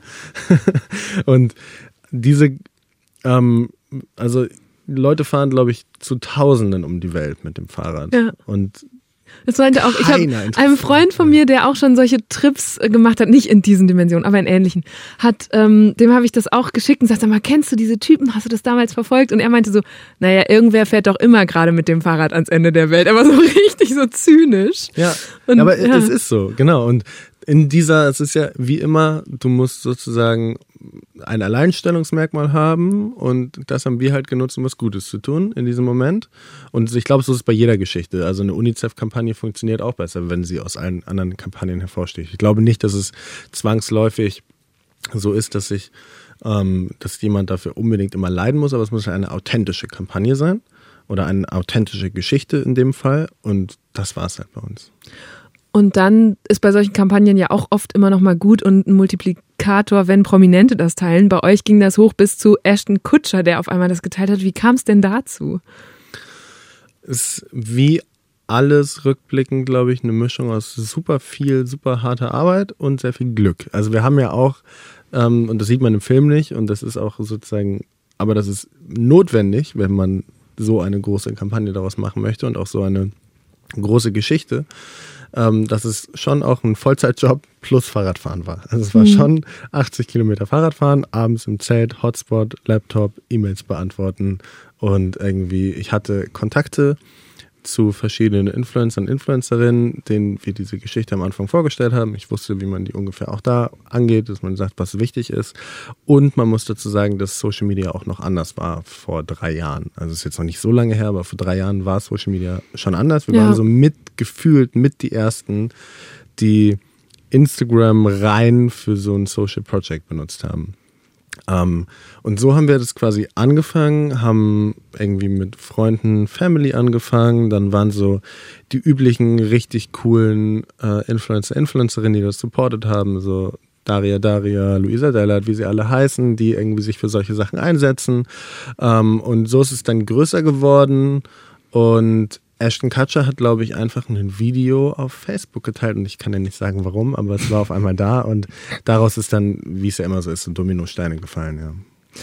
Und diese, ähm, also Leute fahren, glaube ich, zu Tausenden um die Welt mit dem Fahrrad. Ja. Und das meinte auch, ich habe einem Freund von mir, der auch schon solche Trips gemacht hat, nicht in diesen Dimensionen, aber in ähnlichen, hat, ähm, dem habe ich das auch geschickt und sagte mal, kennst du diese Typen, hast du das damals verfolgt? Und er meinte so, naja, irgendwer fährt doch immer gerade mit dem Fahrrad ans Ende der Welt, aber so richtig so zynisch. Ja, und, aber ja. es ist so, genau. Und in dieser, es ist ja wie immer, du musst sozusagen ein Alleinstellungsmerkmal haben und das haben wir halt genutzt, um was Gutes zu tun in diesem Moment. Und ich glaube, so ist es bei jeder Geschichte. Also eine UNICEF-Kampagne funktioniert auch besser, wenn sie aus allen anderen Kampagnen hervorsticht. Ich glaube nicht, dass es zwangsläufig so ist, dass sich, ähm, dass jemand dafür unbedingt immer leiden muss, aber es muss eine authentische Kampagne sein oder eine authentische Geschichte in dem Fall. Und das war es halt bei uns. Und dann ist bei solchen Kampagnen ja auch oft immer noch mal gut und ein Multiplikator, wenn Prominente das teilen. Bei euch ging das hoch bis zu Ashton Kutcher, der auf einmal das geteilt hat. Wie kam es denn dazu? Es ist wie alles rückblickend, glaube ich, eine Mischung aus super viel, super harter Arbeit und sehr viel Glück. Also wir haben ja auch, ähm, und das sieht man im Film nicht, und das ist auch sozusagen, aber das ist notwendig, wenn man so eine große Kampagne daraus machen möchte und auch so eine große Geschichte, ähm, dass es schon auch ein Vollzeitjob plus Fahrradfahren war. Also es war mhm. schon achtzig Kilometer Fahrradfahren, abends im Zelt, Hotspot, Laptop, E-Mails beantworten und irgendwie, ich hatte Kontakte zu verschiedenen Influencern und Influencerinnen, denen wir diese Geschichte am Anfang vorgestellt haben. Ich wusste, wie man die ungefähr auch da angeht, dass man sagt, was wichtig ist. Und man muss dazu sagen, dass Social Media auch noch anders war vor drei Jahren. Also es ist jetzt noch nicht so lange her, aber vor drei Jahren war Social Media schon anders. Wir ja. waren so mitgefühlt mit die Ersten, die Instagram rein für so ein Social Project benutzt haben. Um, und so haben wir das quasi angefangen, haben irgendwie mit Freunden, Family angefangen, dann waren so die üblichen richtig coolen äh, Influencer, Influencerinnen, die das supportet haben, so Daria, Daria, Luisa Dellert, wie sie alle heißen, die irgendwie sich für solche Sachen einsetzen. Um, und so ist es dann größer geworden und Ashton Kutcher hat, glaube ich, einfach ein Video auf Facebook geteilt und ich kann ja nicht sagen, warum, aber es war auf einmal da und daraus ist dann, wie es ja immer so ist, so Dominosteine gefallen, ja.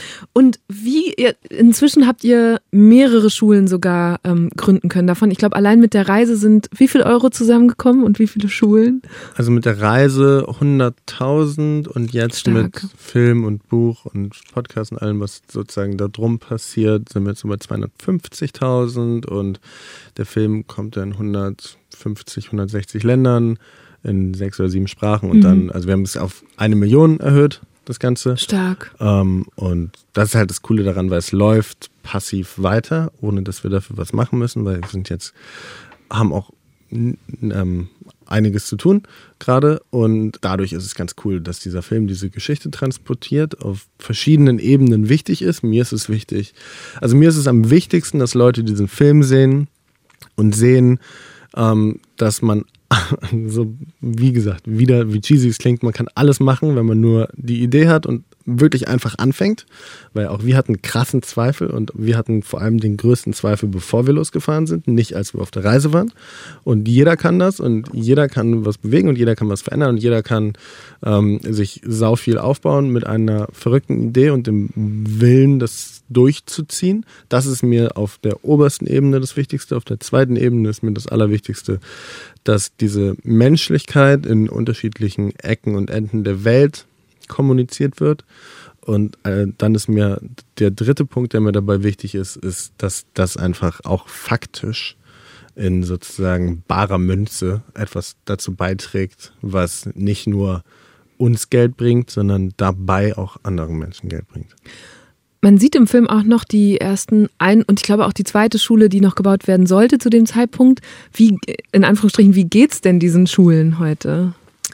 Und wie, inzwischen habt ihr mehrere Schulen sogar ähm, gründen können davon. Ich glaube, allein mit der Reise sind wie viel Euro zusammengekommen und wie viele Schulen? Also mit der Reise hunderttausend und jetzt Stark. Mit Film und Buch und Podcast und allem, was sozusagen da drum passiert, sind wir jetzt über zweihundertfünfzigtausend und der Film kommt in hundertfünfzig, hundertsechzig Ländern in sechs oder sieben Sprachen und mhm. dann, also wir haben es auf eine Million erhöht. Das Ganze. Stark. Ähm, und das ist halt das Coole daran, weil es läuft passiv weiter, ohne dass wir dafür was machen müssen, weil wir sind jetzt, haben auch ähm, einiges zu tun gerade und dadurch ist es ganz cool, dass dieser Film diese Geschichte transportiert, auf verschiedenen Ebenen wichtig ist. Mir ist es wichtig, also mir ist es am wichtigsten, dass Leute diesen Film sehen und sehen, ähm, dass man so, wie gesagt, wieder, wie cheesy es klingt, man kann alles machen, wenn man nur die Idee hat und wirklich einfach anfängt, weil auch wir hatten krassen Zweifel und wir hatten vor allem den größten Zweifel, bevor wir losgefahren sind, nicht als wir auf der Reise waren. Und jeder kann das und jeder kann was bewegen und jeder kann was verändern und jeder kann ähm, sich sau viel aufbauen mit einer verrückten Idee und dem Willen, das durchzuziehen. Das ist mir auf der obersten Ebene das Wichtigste. Auf der zweiten Ebene ist mir das Allerwichtigste, dass diese Menschlichkeit in unterschiedlichen Ecken und Enden der Welt kommuniziert wird. Und äh, dann ist mir der dritte Punkt, der mir dabei wichtig ist, ist, dass das einfach auch faktisch in sozusagen barer Münze etwas dazu beiträgt, was nicht nur uns Geld bringt, sondern dabei auch anderen Menschen Geld bringt. Man sieht im Film auch noch die ersten ein und ich glaube auch die zweite Schule, die noch gebaut werden sollte zu dem Zeitpunkt. Wie, in Anführungsstrichen, wie geht's denn diesen Schulen heute?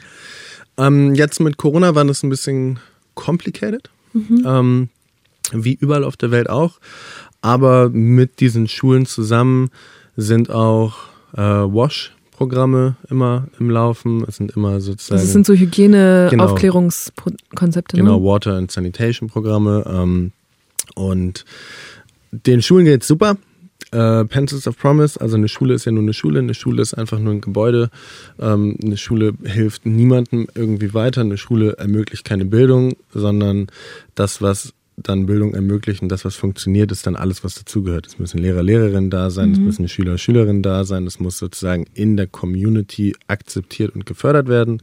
Ähm, jetzt mit Corona war das ein bisschen complicated, mhm. ähm, wie überall auf der Welt auch. Aber mit diesen Schulen zusammen sind auch äh, Wash-Programme immer im Laufen. Es sind immer sozusagen. Das sind so Hygiene-Aufklärungskonzepte, genau, ne? Genau, Water- and Sanitation-Programme. Ähm, und den Schulen geht's super. Äh, Pencils of Promise, also eine Schule ist ja nur eine Schule, eine Schule ist einfach nur ein Gebäude, ähm, eine Schule hilft niemandem irgendwie weiter, eine Schule ermöglicht keine Bildung, sondern das, was dann Bildung ermöglicht und das, was funktioniert, ist dann alles, was dazugehört. Es müssen Lehrer, Lehrerinnen da sein, es mhm. müssen Schüler, Schülerinnen da sein, es muss sozusagen in der Community akzeptiert und gefördert werden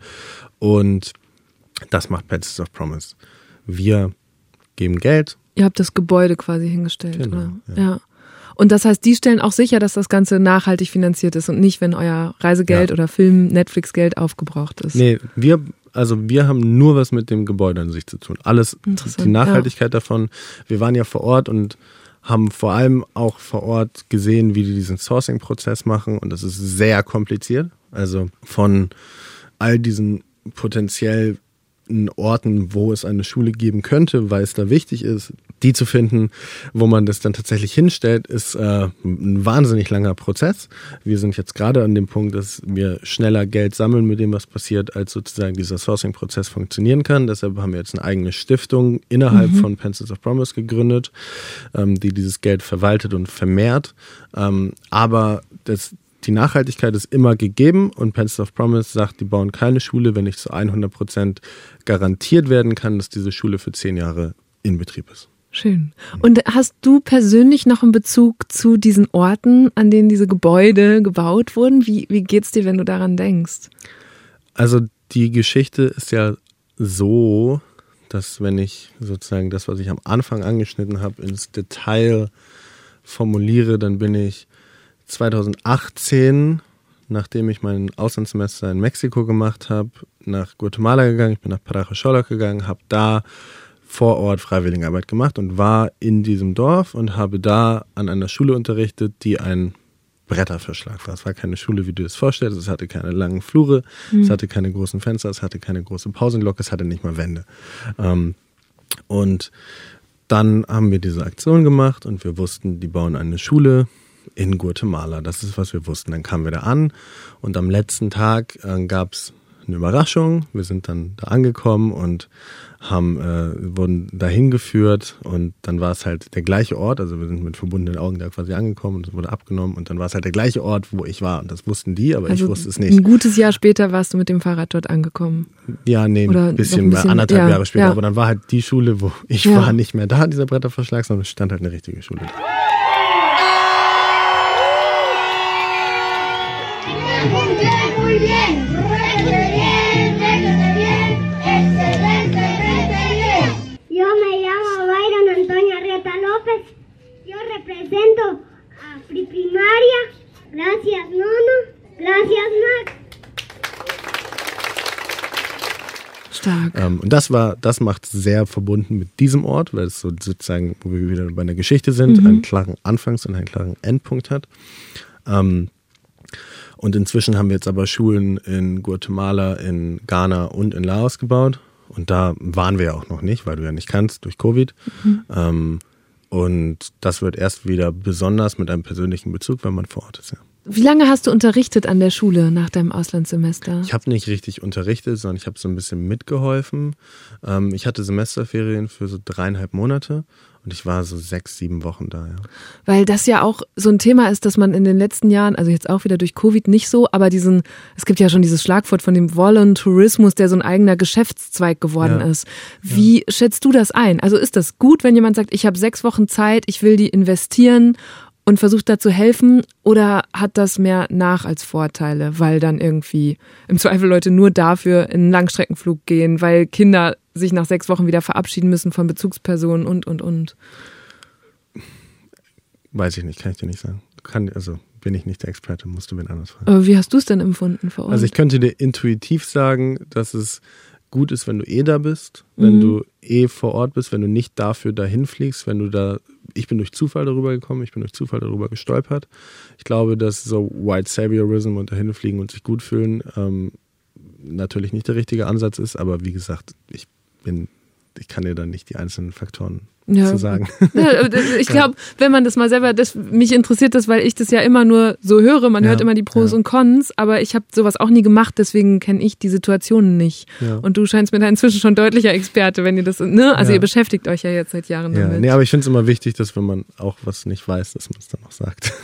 und das macht Pencils of Promise. Wir geben Geld. Ihr habt das Gebäude quasi hingestellt, genau, oder? Ja. ja. Und das heißt, die stellen auch sicher, dass das Ganze nachhaltig finanziert ist und nicht, wenn euer Reisegeld ja. oder Film, Netflix-Geld aufgebraucht ist. Nee, wir, also wir haben nur was mit dem Gebäude an sich zu tun. Alles, die Nachhaltigkeit ja. davon. Wir waren ja vor Ort und haben vor allem auch vor Ort gesehen, wie die diesen Sourcing-Prozess machen und das ist sehr kompliziert. Also von all diesen potenziell Orten, wo es eine Schule geben könnte, weil es da wichtig ist, die zu finden, wo man das dann tatsächlich hinstellt, ist äh, ein wahnsinnig langer Prozess. Wir sind jetzt gerade an dem Punkt, dass wir schneller Geld sammeln mit dem, was passiert, als sozusagen dieser Sourcing-Prozess funktionieren kann. Deshalb haben wir jetzt eine eigene Stiftung innerhalb mhm. von Pencils of Promise gegründet, ähm, die dieses Geld verwaltet und vermehrt. Ähm, aber das Die Nachhaltigkeit ist immer gegeben und Pencils of Promise sagt, die bauen keine Schule, wenn nicht zu hundert Prozent garantiert werden kann, dass diese Schule für zehn Jahre in Betrieb ist. Schön. Und hast du persönlich noch einen Bezug zu diesen Orten, an denen diese Gebäude gebaut wurden? Wie, wie geht's dir, wenn du daran denkst? Also die Geschichte ist ja so, dass wenn ich sozusagen das, was ich am Anfang angeschnitten habe, ins Detail formuliere, dann bin ich zweitausendachtzehn, nachdem ich mein Auslandssemester in Mexiko gemacht habe, nach Guatemala gegangen. Ich bin nach Parachochola gegangen, habe da vor Ort Freiwilligenarbeit gemacht und war in diesem Dorf und habe da an einer Schule unterrichtet, die ein Bretterverschlag war. Es war keine Schule, wie du es vorstellst. Es hatte keine langen Flure, mhm. es hatte keine großen Fenster, es hatte keine große Pausenglocke, es hatte nicht mal Wände. Ähm, und dann haben wir diese Aktion gemacht und wir wussten, die bauen eine Schule in Guatemala. Das ist, was wir wussten. Dann kamen wir da an und am letzten Tag äh, gab es eine Überraschung. Wir sind dann da angekommen und haben, äh, wurden dahin geführt und dann war es halt der gleiche Ort, also wir sind mit verbundenen Augen da quasi angekommen und es wurde abgenommen und dann war es halt der gleiche Ort, wo ich war und das wussten die, aber also ich wusste es nicht. Ein gutes Jahr später warst du mit dem Fahrrad dort angekommen? Ja, nee, Oder ein bisschen, ein bisschen anderthalb ja, Jahre später, ja. aber dann war halt die Schule, wo ich ja. war, nicht mehr da, dieser Bretterverschlag, sondern es stand halt eine richtige Schule da. Muy bien, muy bien, bien, excelente, bien. Yo me llamo Byron Antonia Rieta López. Yo represento a Primaria. Gracias, Nono. Gracias, Max. Stark. Ähm, und das war, das macht sehr verbunden mit diesem Ort, weil es so sozusagen, wo wir wieder bei einer Geschichte sind, mhm. einen klaren Anfangs- und einen klaren Endpunkt hat. Ähm, Und inzwischen haben wir jetzt aber Schulen in Guatemala, in Ghana und in Laos gebaut. Und da waren wir ja auch noch nicht, weil du ja nicht kannst, durch Covid. Mhm. Ähm, und das wird erst wieder besonders mit einem persönlichen Bezug, wenn man vor Ort ist. Ja. Wie lange hast du unterrichtet an der Schule nach deinem Auslandssemester? Ich habe nicht richtig unterrichtet, sondern ich habe so ein bisschen mitgeholfen. Ähm, ich hatte Semesterferien für so dreieinhalb Monate. Und ich war so sechs, sieben Wochen da, ja. Weil das ja auch so ein Thema ist, dass man in den letzten Jahren, also jetzt auch wieder durch Covid nicht so, aber diesen, es gibt ja schon dieses Schlagwort von dem Voluntourismus, der so ein eigener Geschäftszweig geworden ja. ist. Wie ja. schätzt du das ein? Also ist das gut, wenn jemand sagt, ich habe sechs Wochen Zeit, ich will die investieren und versucht da zu helfen, oder hat das mehr Nach- als Vorteile, weil dann irgendwie im Zweifel Leute nur dafür in einen Langstreckenflug gehen, weil Kinder sich nach sechs Wochen wieder verabschieden müssen von Bezugspersonen und, und, und? Weiß ich nicht, kann ich dir nicht sagen. Kann, also bin ich nicht der Experte, musst du wen anders fragen. Aber wie hast du es denn empfunden vor Ort? Also ich könnte dir intuitiv sagen, dass es gut ist, wenn du eh da bist, wenn mhm. du eh vor Ort bist, wenn du nicht dafür dahin fliegst, wenn du da, ich bin durch Zufall darüber gekommen, ich bin durch Zufall darüber gestolpert. Ich glaube, dass so White Saviorism und dahin fliegen und sich gut fühlen ähm, natürlich nicht der richtige Ansatz ist, aber wie gesagt, ich bin, ich kann dir dann nicht die einzelnen Faktoren ja. zu sagen. Ja, ich glaube, wenn man das mal selber, das, mich interessiert das, weil ich das ja immer nur so höre, man ja. hört immer die Pros ja. und Cons, aber ich habe sowas auch nie gemacht, deswegen kenne ich die Situationen nicht. Ja. Und du scheinst mir da inzwischen schon deutlicher Experte, wenn ihr das, ne? Also ja. ihr beschäftigt euch ja jetzt seit Jahren ja. damit. Nee, aber ich finde es immer wichtig, dass wenn man auch was nicht weiß, dass man es dann auch sagt.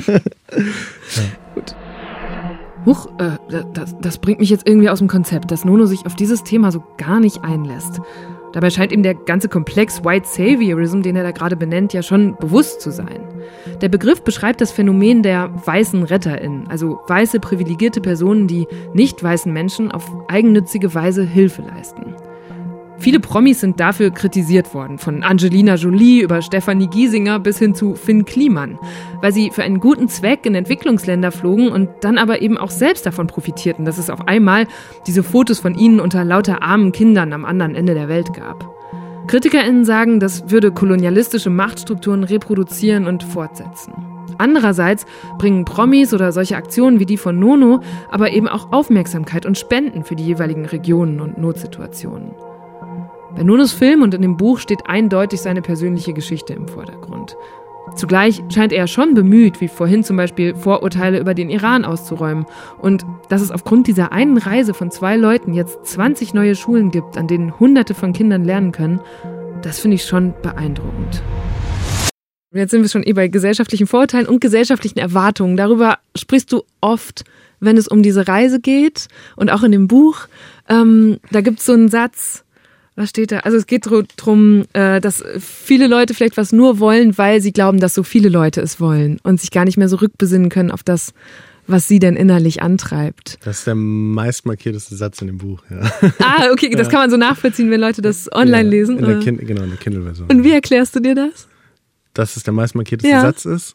ja. Gut. Huch, äh, das, das bringt mich jetzt irgendwie aus dem Konzept, dass Nono sich auf dieses Thema so gar nicht einlässt. Dabei scheint ihm der ganze Komplex White Saviorism, den er da gerade benennt, ja schon bewusst zu sein. Der Begriff beschreibt das Phänomen der weißen RetterInnen, also weiße privilegierte Personen, die nicht weißen Menschen auf eigennützige Weise Hilfe leisten. Viele Promis sind dafür kritisiert worden, von Angelina Jolie über Stefanie Giesinger bis hin zu Finn Kliman, weil sie für einen guten Zweck in Entwicklungsländer flogen und dann aber eben auch selbst davon profitierten, dass es auf einmal diese Fotos von ihnen unter lauter armen Kindern am anderen Ende der Welt gab. KritikerInnen sagen, das würde kolonialistische Machtstrukturen reproduzieren und fortsetzen. Andererseits bringen Promis oder solche Aktionen wie die von Nono aber eben auch Aufmerksamkeit und Spenden für die jeweiligen Regionen und Notsituationen. Bei Nonos Film und in dem Buch steht eindeutig seine persönliche Geschichte im Vordergrund. Zugleich scheint er schon bemüht, wie vorhin zum Beispiel Vorurteile über den Iran auszuräumen. Und dass es aufgrund dieser einen Reise von zwei Leuten jetzt zwanzig neue Schulen gibt, an denen Hunderte von Kindern lernen können, das finde ich schon beeindruckend. Jetzt sind wir schon eh bei gesellschaftlichen Vorurteilen und gesellschaftlichen Erwartungen. Darüber sprichst du oft, wenn es um diese Reise geht und auch in dem Buch. Ähm, da gibt es so einen Satz. Was steht da? Also es geht darum, dass viele Leute vielleicht was nur wollen, weil sie glauben, dass so viele Leute es wollen und sich gar nicht mehr so rückbesinnen können auf das, was sie denn innerlich antreibt. Das ist der meistmarkierteste Satz in dem Buch, ja. Ah, okay, das ja. kann man so nachvollziehen, wenn Leute das online ja, lesen. In der kind, genau, in der Kindle-Version. Und wie erklärst du dir das? Dass es der meistmarkierteste ja. Satz ist?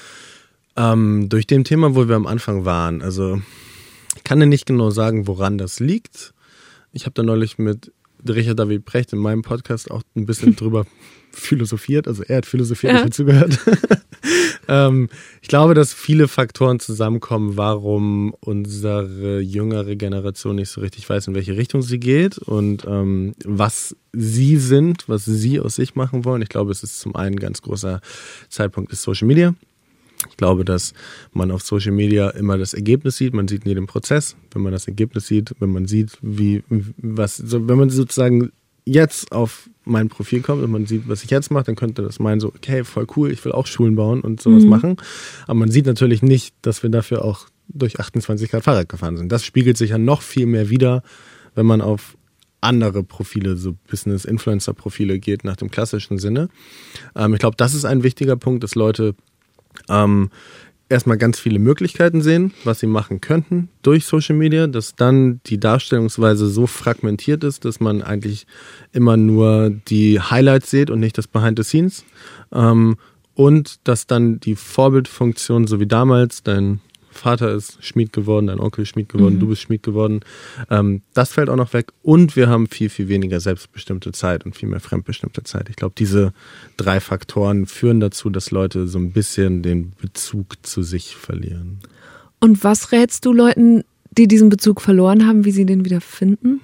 Ähm, durch dem Thema, wo wir am Anfang waren. Also ich kann dir nicht genau sagen, woran das liegt. Ich habe da neulich mit Richard David Precht in meinem Podcast auch ein bisschen drüber philosophiert, also er hat philosophiert, ja. ich habe zugehört. ähm, ich glaube, dass viele Faktoren zusammenkommen, warum unsere jüngere Generation nicht so richtig weiß, in welche Richtung sie geht und ähm, was sie sind, was sie aus sich machen wollen. Ich glaube, es ist zum einen ein ganz großer Zeitpunkt ist Social Media. Ich glaube, dass man auf Social Media immer das Ergebnis sieht. Man sieht nie den Prozess. Wenn man das Ergebnis sieht, wenn man sieht, wie, was, so, wenn man sozusagen jetzt auf mein Profil kommt und man sieht, was ich jetzt mache, dann könnte das meinen so, okay, voll cool, ich will auch Schulen bauen und sowas mhm. machen. Aber man sieht natürlich nicht, dass wir dafür auch durch achtundzwanzig Grad Fahrrad gefahren sind. Das spiegelt sich ja noch viel mehr wider, wenn man auf andere Profile, so Business-Influencer-Profile geht, nach dem klassischen Sinne. Ähm, ich glaube, das ist ein wichtiger Punkt, dass Leute Ähm, erstmal ganz viele Möglichkeiten sehen, was sie machen könnten durch Social Media, dass dann die Darstellungsweise so fragmentiert ist, dass man eigentlich immer nur die Highlights sieht und nicht das Behind the Scenes. Ähm, und dass dann die Vorbildfunktion, so wie damals, dein Vater ist Schmied geworden, dein Onkel ist Schmied geworden, mhm. du bist Schmied geworden, ähm, das fällt auch noch weg. Und wir haben viel, viel weniger selbstbestimmte Zeit und viel mehr fremdbestimmte Zeit. Ich glaube, diese drei Faktoren führen dazu, dass Leute so ein bisschen den Bezug zu sich verlieren. Und was rätst du Leuten, die diesen Bezug verloren haben, wie sie den wieder finden?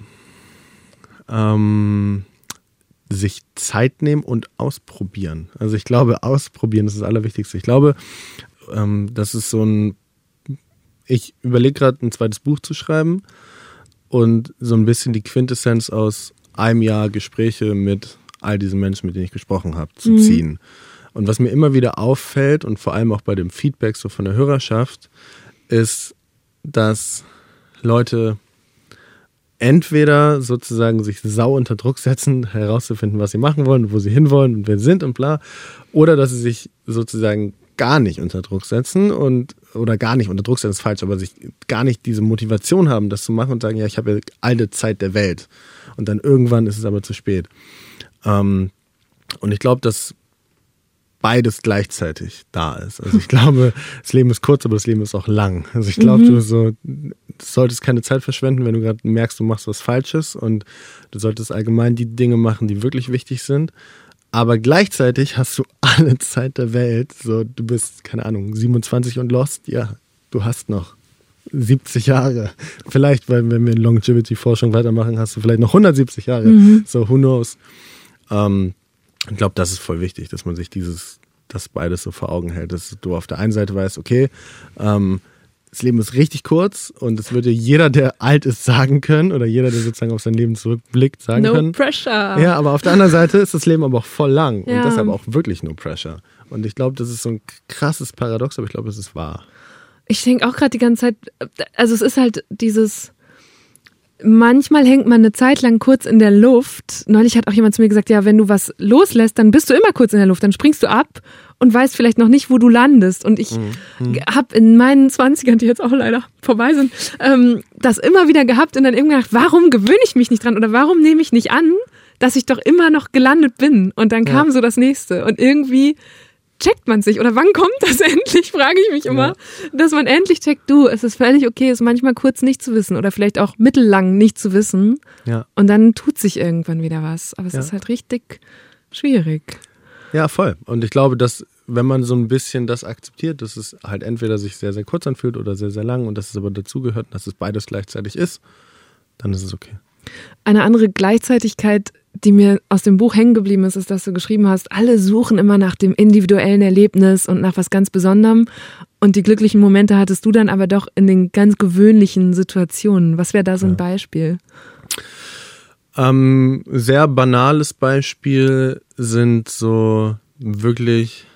Ähm, sich Zeit nehmen und ausprobieren. Also ich glaube, ausprobieren ist das Allerwichtigste. Ich glaube, ähm, das ist so ein, ich überlege gerade ein zweites Buch zu schreiben und so ein bisschen die Quintessenz aus einem Jahr Gespräche mit all diesen Menschen, mit denen ich gesprochen habe, zu mhm. ziehen. Und was mir immer wieder auffällt und vor allem auch bei dem Feedback so von der Hörerschaft, ist, dass Leute entweder sozusagen sich sau unter Druck setzen, herauszufinden, was sie machen wollen, wo sie hinwollen und wer sie sind und bla, oder dass sie sich sozusagen gar nicht unter Druck setzen und oder gar nicht unter Druck setzen ist falsch, aber sich gar nicht diese Motivation haben, das zu machen und sagen, ja, ich habe ja alle Zeit der Welt und dann irgendwann ist es aber zu spät. Ähm, und ich glaube, dass beides gleichzeitig da ist. Also ich glaube, das Leben ist kurz, aber das Leben ist auch lang. Also ich glaube, mhm. du so, du solltest keine Zeit verschwenden, wenn du gerade merkst, du machst was Falsches und du solltest allgemein die Dinge machen, die wirklich wichtig sind. Aber gleichzeitig hast du alle Zeit der Welt. So, du bist, keine Ahnung, siebenundzwanzig und lost. Ja, du hast noch siebzig Jahre. Vielleicht, weil wenn wir in Longevity-Forschung weitermachen, hast du vielleicht noch hundertsiebzig Jahre. Mhm. So, who knows? Ähm, Ich glaube, das ist voll wichtig, dass man sich dieses, das beides so vor Augen hält, dass du auf der einen Seite weißt, okay, ähm, das Leben ist richtig kurz und es würde jeder, der alt ist, sagen können oder jeder, der sozusagen auf sein Leben zurückblickt, sagen no können. No pressure. Ja, aber auf der anderen Seite ist das Leben aber auch voll lang ja. und deshalb auch wirklich no pressure. Und ich glaube, das ist so ein krasses Paradox, aber ich glaube, es ist wahr. Ich denke auch gerade die ganze Zeit, also es ist halt dieses... Manchmal hängt man eine Zeit lang kurz in der Luft. Neulich hat auch jemand zu mir gesagt, ja, wenn du was loslässt, dann bist du immer kurz in der Luft. Dann springst du ab und weißt vielleicht noch nicht, wo du landest. Und ich mhm. habe in meinen zwanzigern, die jetzt auch leider vorbei sind, ähm, das immer wieder gehabt und dann irgendwann gedacht, warum gewöhne ich mich nicht dran oder warum nehme ich nicht an, dass ich doch immer noch gelandet bin? Und dann kam ja. so das Nächste. Und irgendwie checkt man sich oder wann kommt das endlich, frage ich mich immer, ja. dass man endlich checkt, du, es ist völlig okay, es manchmal kurz nicht zu wissen oder vielleicht auch mittellang nicht zu wissen ja. und dann tut sich irgendwann wieder was, aber es ja. ist halt richtig schwierig. Ja, voll. Und ich glaube, dass wenn man so ein bisschen das akzeptiert, dass es halt entweder sich sehr, sehr kurz anfühlt oder sehr, sehr lang und dass es aber dazugehört und dass es beides gleichzeitig ist, dann ist es okay. Eine andere Gleichzeitigkeit, die mir aus dem Buch hängen geblieben ist, ist, dass du geschrieben hast, alle suchen immer nach dem individuellen Erlebnis und nach was ganz Besonderem und die glücklichen Momente hattest du dann aber doch in den ganz gewöhnlichen Situationen. Was wäre da so ein ja. Beispiel? Ähm, sehr banales Beispiel sind so wirklich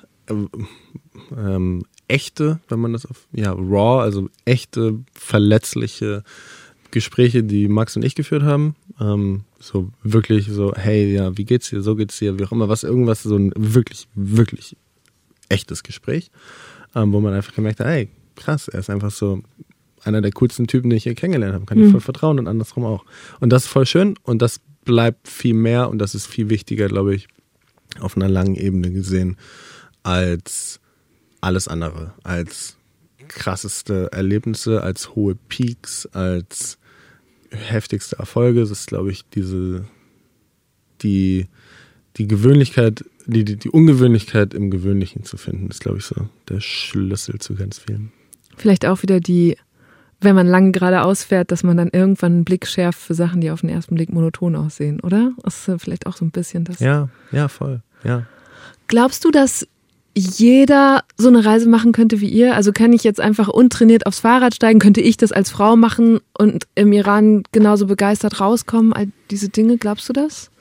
ähm, echte, wenn man das auf, ja, raw, also echte, verletzliche Gespräche, die Max und ich geführt haben, ähm, so wirklich so, hey, ja, wie geht's dir, so geht's dir, wie auch immer, was, irgendwas, so ein wirklich, wirklich echtes Gespräch, ähm, wo man einfach gemerkt hat, hey, krass, er ist einfach so einer der coolsten Typen, den ich hier kennengelernt habe, kann mhm. ich voll vertrauen und andersrum auch. Und das ist voll schön und das bleibt viel mehr und das ist viel wichtiger, glaube ich, auf einer langen Ebene gesehen, als alles andere, als krasseste Erlebnisse, als hohe Peaks, als heftigste Erfolge. Das ist, glaube ich, diese die, die Gewöhnlichkeit, die, die, die Ungewöhnlichkeit im Gewöhnlichen zu finden, ist, glaube ich, so der Schlüssel zu ganz vielen. Vielleicht auch wieder die, wenn man lang geradeaus fährt, dass man dann irgendwann einen Blick schärft für Sachen, die auf den ersten Blick monoton aussehen, oder? Das ist vielleicht auch so ein bisschen das. Ja, ja, voll, ja. Glaubst du, dass jeder so eine Reise machen könnte wie ihr? Also kann ich jetzt einfach untrainiert aufs Fahrrad steigen? Könnte ich das als Frau machen und im Iran genauso begeistert rauskommen? All diese Dinge, glaubst du das?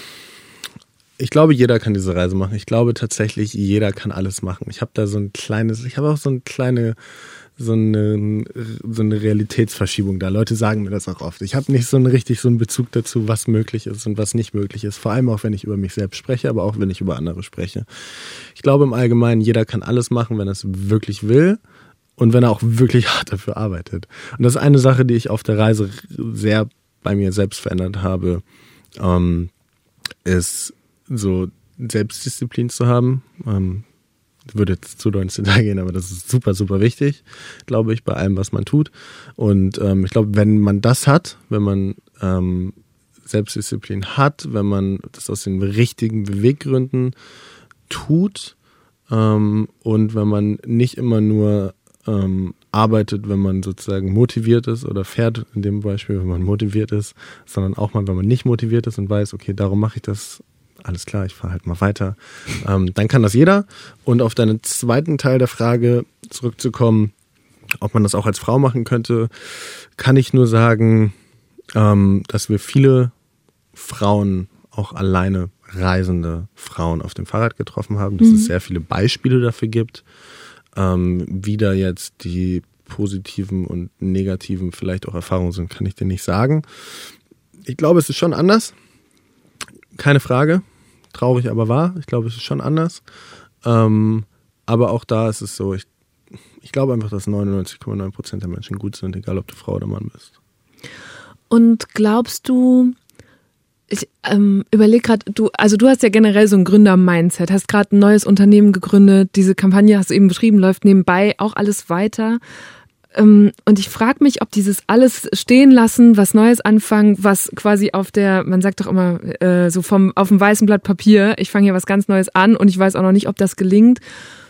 Ich glaube, jeder kann diese Reise machen. Ich glaube tatsächlich, jeder kann alles machen. Ich habe da so ein kleines, ich habe auch so eine kleine, so eine, so eine Realitätsverschiebung da. Leute sagen mir das auch oft. Ich habe nicht so einen richtig so einen Bezug dazu, was möglich ist und was nicht möglich ist. Vor allem auch, wenn ich über mich selbst spreche, aber auch, wenn ich über andere spreche. Ich glaube im Allgemeinen, jeder kann alles machen, wenn er es wirklich will und wenn er auch wirklich hart dafür arbeitet. Und das ist eine Sache, die ich auf der Reise sehr bei mir selbst verändert habe, ähm, ist so Selbstdisziplin zu haben. Ähm, würde jetzt zu doll ins Detail gehen, aber das ist super, super wichtig, glaube ich, bei allem, was man tut. Und ähm, ich glaube, wenn man das hat, wenn man ähm, Selbstdisziplin hat, wenn man das aus den richtigen Beweggründen tut ähm, und wenn man nicht immer nur ähm, arbeitet, wenn man sozusagen motiviert ist oder fährt in dem Beispiel, wenn man motiviert ist, sondern auch mal, wenn man nicht motiviert ist und weiß, okay, darum mache ich das, alles klar, ich fahre halt mal weiter. Ähm, dann kann das jeder. Und auf deinen zweiten Teil der Frage zurückzukommen, ob man das auch als Frau machen könnte, kann ich nur sagen, ähm, dass wir viele Frauen, auch alleine reisende Frauen auf dem Fahrrad getroffen haben, dass mhm. es sehr viele Beispiele dafür gibt, ähm, wie da jetzt die positiven und negativen vielleicht auch Erfahrungen sind, kann ich dir nicht sagen. Ich glaube, es ist schon anders. Keine Frage. Traurig, aber wahr. Ich glaube, es ist schon anders. Ähm, aber auch da ist es so, ich, ich glaube einfach, dass neunundneunzig Komma neun Prozent der Menschen gut sind, egal ob du Frau oder Mann bist. Und glaubst du, ich ähm, überlege gerade, du, also du hast ja generell so ein Gründer-Mindset, hast gerade ein neues Unternehmen gegründet, diese Kampagne hast du eben beschrieben, läuft nebenbei auch alles weiter. Ähm, und ich frage mich, ob dieses alles stehen lassen, was Neues anfangen, was quasi auf der, man sagt doch immer äh, so vom auf dem weißen Blatt Papier, ich fange hier was ganz Neues an und ich weiß auch noch nicht, ob das gelingt.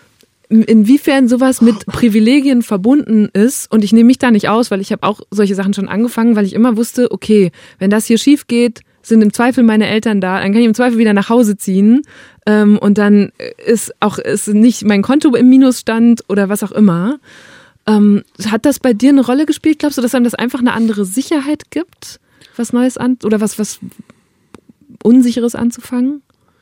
Inwiefern sowas mit Privilegien verbunden ist, und ich nehme mich da nicht aus, weil ich habe auch solche Sachen schon angefangen, weil ich immer wusste, okay, wenn das hier schief geht, sind im Zweifel meine Eltern da, dann kann ich im Zweifel wieder nach Hause ziehen ähm, und dann ist auch ist nicht mein Konto im Minusstand oder was auch immer. Ähm, hat das bei dir eine Rolle gespielt? Glaubst du, dass einem das einfach eine andere Sicherheit gibt, was Neues an oder was was Unsicheres anzufangen?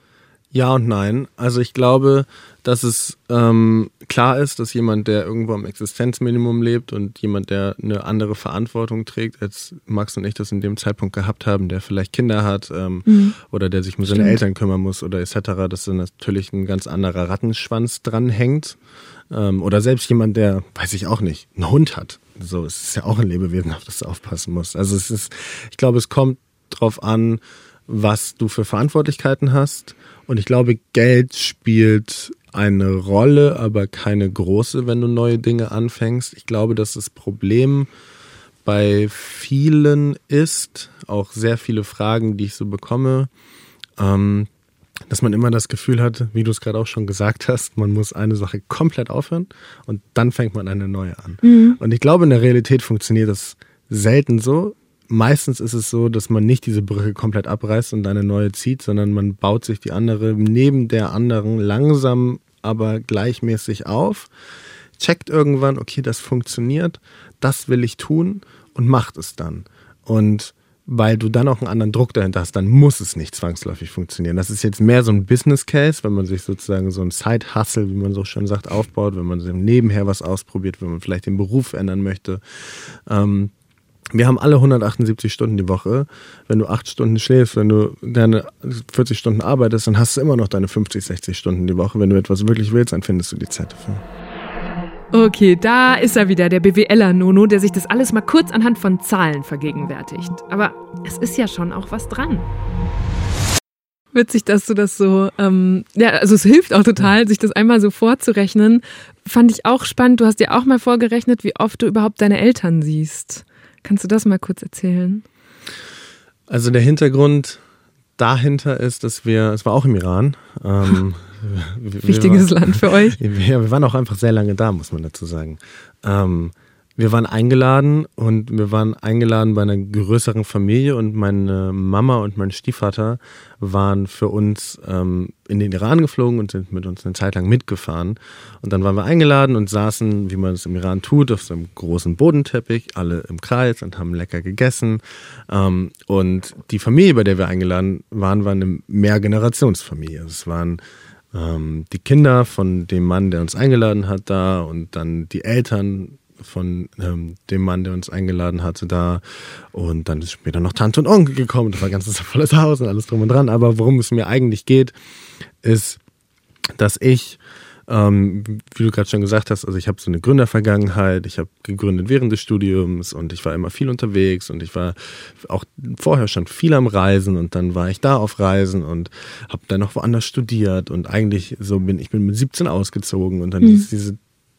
Ja und nein. Also ich glaube, dass es ähm, klar ist, dass jemand, der irgendwo am Existenzminimum lebt und jemand, der eine andere Verantwortung trägt, als Max und ich das in dem Zeitpunkt gehabt haben, der vielleicht Kinder hat ähm, mhm. oder der sich um seine Eltern kümmern muss oder et cetera, dass dann natürlich ein ganz anderer Rattenschwanz dranhängt. Ähm, oder selbst jemand, der, weiß ich auch nicht, einen Hund hat. So, es ist ja auch ein Lebewesen, auf das du aufpassen musst. Also es ist, ich glaube, es kommt drauf an, was du für Verantwortlichkeiten hast. Und ich glaube, Geld spielt eine Rolle, aber keine große, wenn du neue Dinge anfängst. Ich glaube, dass das Problem bei vielen ist, auch sehr viele Fragen, die ich so bekomme, ähm, dass man immer das Gefühl hat, wie du es gerade auch schon gesagt hast, man muss eine Sache komplett aufhören und dann fängt man eine neue an. Mhm. Und ich glaube, in der Realität funktioniert das selten so. Meistens ist es so, dass man nicht diese Brücke komplett abreißt und eine neue zieht, sondern man baut sich die andere neben der anderen langsam, aber gleichmäßig auf, checkt irgendwann, okay, das funktioniert, das will ich tun und macht es dann. Und weil du dann auch einen anderen Druck dahinter hast, dann muss es nicht zwangsläufig funktionieren. Das ist jetzt mehr so ein Business Case, wenn man sich sozusagen so ein Side-Hustle, wie man so schon sagt, aufbaut, wenn man nebenher was ausprobiert, wenn man vielleicht den Beruf ändern möchte. Ähm, Wir haben alle hundertachtundsiebzig Stunden die Woche. Wenn du acht Stunden schläfst, wenn du deine vierzig Stunden arbeitest, dann hast du immer noch deine fünfzig, sechzig Stunden die Woche. Wenn du etwas wirklich willst, dann findest du die Zeit dafür. Okay, da ist er wieder, der BWLer Nono, der sich das alles mal kurz anhand von Zahlen vergegenwärtigt. Aber es ist ja schon auch was dran. Witzig, dass du das so, ähm, ja, also es hilft auch total, sich das einmal so vorzurechnen. Fand ich auch spannend. Du hast dir auch mal vorgerechnet, wie oft du überhaupt deine Eltern siehst. Kannst du das mal kurz erzählen? Also der Hintergrund dahinter ist, dass wir, es war auch im Iran. Ähm, wir, Wichtiges wir, Land für euch. Ja, wir waren auch einfach sehr lange da, muss man dazu sagen. Ähm, wir waren eingeladen und wir waren eingeladen bei einer größeren Familie und meine Mama und mein Stiefvater waren für uns ähm, in den Iran geflogen und sind mit uns eine Zeit lang mitgefahren. Und dann waren wir eingeladen und saßen, wie man es im Iran tut, auf so einem großen Bodenteppich, alle im Kreis und haben lecker gegessen. Ähm, und die Familie, bei der wir eingeladen waren, war eine Mehrgenerationsfamilie. Es waren ähm, die Kinder von dem Mann, der uns eingeladen hat, da und dann die Eltern von ähm, dem Mann, der uns eingeladen hatte, da, und dann ist später noch Tante und Onkel gekommen, das war ein ganzes volles Haus und alles drum und dran, aber worum es mir eigentlich geht, ist, dass ich, ähm, wie du gerade schon gesagt hast, also ich habe so eine Gründervergangenheit, ich habe gegründet während des Studiums und ich war immer viel unterwegs und ich war auch vorher schon viel am Reisen und dann war ich da auf Reisen und habe dann noch woanders studiert und eigentlich so bin ich bin mit siebzehn ausgezogen und dann mhm. ist diese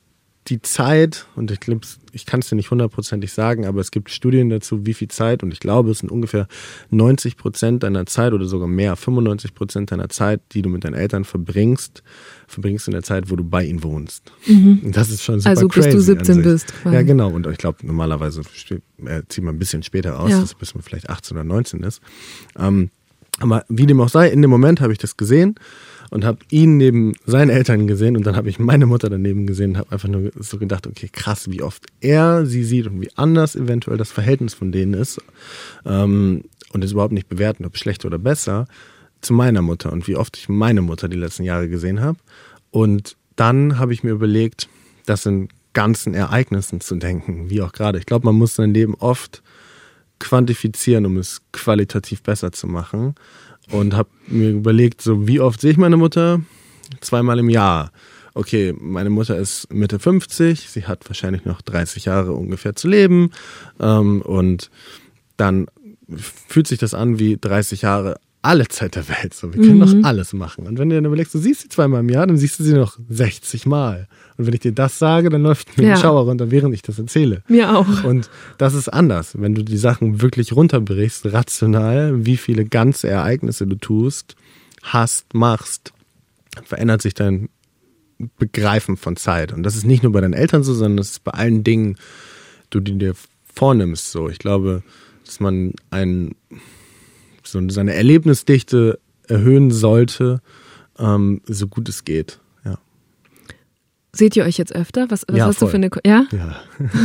die Zeit, und ich glaube, ich kann es dir nicht hundertprozentig sagen, aber es gibt Studien dazu, wie viel Zeit, und ich glaube, es sind ungefähr neunzig Prozent deiner Zeit oder sogar mehr, fünfundneunzig Prozent deiner Zeit, die du mit deinen Eltern verbringst, verbringst du in der Zeit, wo du bei ihnen wohnst. Mhm. Und das ist schon super also, crazy. Also bis du siebzehn bist. Quasi. Ja, genau. Und ich glaube, normalerweise äh, zieht man ein bisschen später aus, ja. dass bis man vielleicht achtzehn oder neunzehn ist. Ähm, aber wie dem auch sei, in dem Moment habe ich das gesehen und habe ihn neben seinen Eltern gesehen und dann habe ich meine Mutter daneben gesehen und habe einfach nur so gedacht, okay, krass, wie oft er sie sieht und wie anders eventuell das Verhältnis von denen ist ähm, und es überhaupt nicht bewerten, ob schlechter oder besser, zu meiner Mutter und wie oft ich meine Mutter die letzten Jahre gesehen habe. Und dann habe ich mir überlegt, das in ganzen Ereignissen zu denken, wie auch gerade. Ich glaube, man muss sein Leben oft quantifizieren, um es qualitativ besser zu machen. Und habe mir überlegt, so wie oft sehe ich meine Mutter? Zweimal im Jahr. Okay, meine Mutter ist Mitte fünfzig, sie hat wahrscheinlich noch dreißig Jahre ungefähr zu leben. Ähm, und dann fühlt sich das an wie dreißig Jahre alle Zeit der Welt. So, wir können mhm. doch alles machen. Und wenn du dann überlegst, du siehst sie zweimal im Jahr, dann siehst du sie noch sechzig Mal. Und wenn ich dir das sage, dann läuft mir ja. ein Schauer runter, während ich das erzähle. Mir auch. Und das ist anders. Wenn du die Sachen wirklich runterbrichst, rational, wie viele ganze Ereignisse du tust, hast, machst, verändert sich dein Begreifen von Zeit. Und das ist nicht nur bei deinen Eltern so, sondern das ist bei allen Dingen, du die dir vornimmst. So, ich glaube, dass man ein so seine Erlebnisdichte erhöhen sollte, ähm, so gut es geht. Ja. Seht ihr euch jetzt öfter? Was, was ja, hast voll. du für eine... Ko- ja? Ja.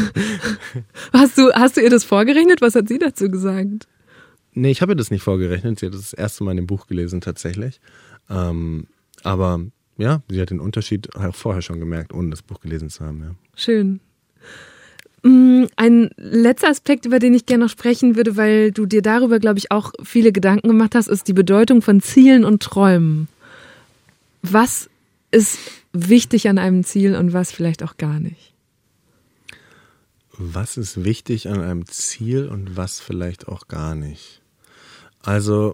hast, du, hast du ihr das vorgerechnet? Was hat sie dazu gesagt? Nee, ich habe ihr das nicht vorgerechnet. Sie hat das, das erste Mal in dem Buch gelesen tatsächlich. Ähm, aber ja, sie hat den Unterschied auch vorher schon gemerkt, ohne das Buch gelesen zu haben. Ja. Schön. Ein letzter Aspekt, über den ich gerne noch sprechen würde, weil du dir darüber, glaube ich, auch viele Gedanken gemacht hast, ist die Bedeutung von Zielen und Träumen. Was ist wichtig an einem Ziel und was vielleicht auch gar nicht? Was ist wichtig an einem Ziel und was vielleicht auch gar nicht? Also,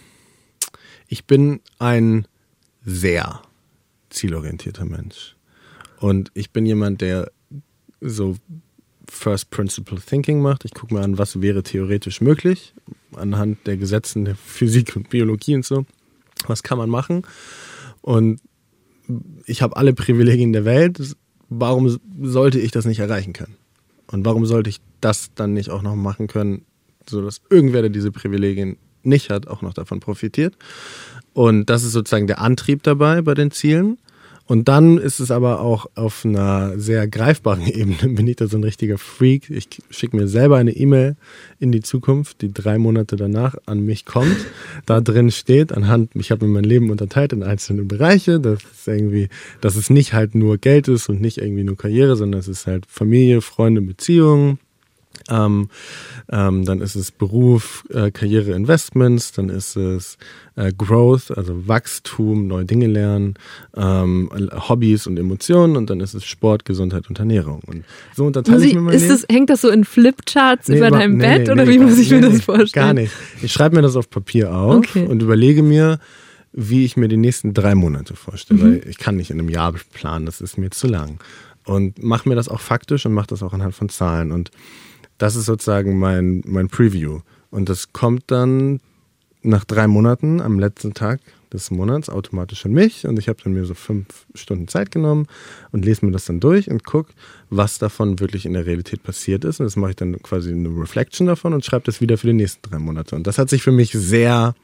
ich bin ein sehr zielorientierter Mensch. Und ich bin jemand, der so First Principle Thinking macht. Ich gucke mir an, was wäre theoretisch möglich, anhand der Gesetzen der Physik und Biologie und so. Was kann man machen? Und ich habe alle Privilegien der Welt. Warum sollte ich das nicht erreichen können? Und warum sollte ich das dann nicht auch noch machen können, sodass irgendwer, der diese Privilegien nicht hat, auch noch davon profitiert? Und das ist sozusagen der Antrieb dabei bei den Zielen. Und dann ist es aber auch auf einer sehr greifbaren Ebene, bin ich da so ein richtiger Freak. Ich schicke mir selber eine E-Mail in die Zukunft, die drei Monate danach an mich kommt. Da drin steht, anhand, ich habe mir mein Leben unterteilt in einzelne Bereiche, dass es irgendwie, dass es nicht halt nur Geld ist und nicht irgendwie nur Karriere, sondern es ist halt Familie, Freunde, Beziehungen. Ähm, ähm, dann ist es Beruf, äh, Karriere, Investments, dann ist es äh, Growth, also Wachstum, neue Dinge lernen, ähm, Hobbys und Emotionen und dann ist es Sport, Gesundheit und Ernährung. Und so unterteile muss ich ich, mir mein ist Leben. das, hängt das so in Flipcharts Nee, über über- deinem nee, Bett nee, oder nee, wie gar- muss ich mir nee, das nee, vorstellen? Gar nicht. Ich schreibe mir das auf Papier auf Okay. und überlege mir, wie ich mir die nächsten drei Monate vorstelle. Mhm. Weil ich kann nicht in einem Jahr planen, das ist mir zu lang. Und mache mir das auch faktisch und mache das auch anhand von Zahlen. Und das ist sozusagen mein, mein Preview. Und das kommt dann nach drei Monaten am letzten Tag des Monats automatisch an mich. Und ich habe dann mir so fünf Stunden Zeit genommen und lese mir das dann durch und gucke, was davon wirklich in der Realität passiert ist. Und das mache ich dann quasi eine Reflection davon und schreibe das wieder für die nächsten drei Monate. Und das hat sich für mich sehr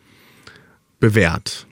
bewährt.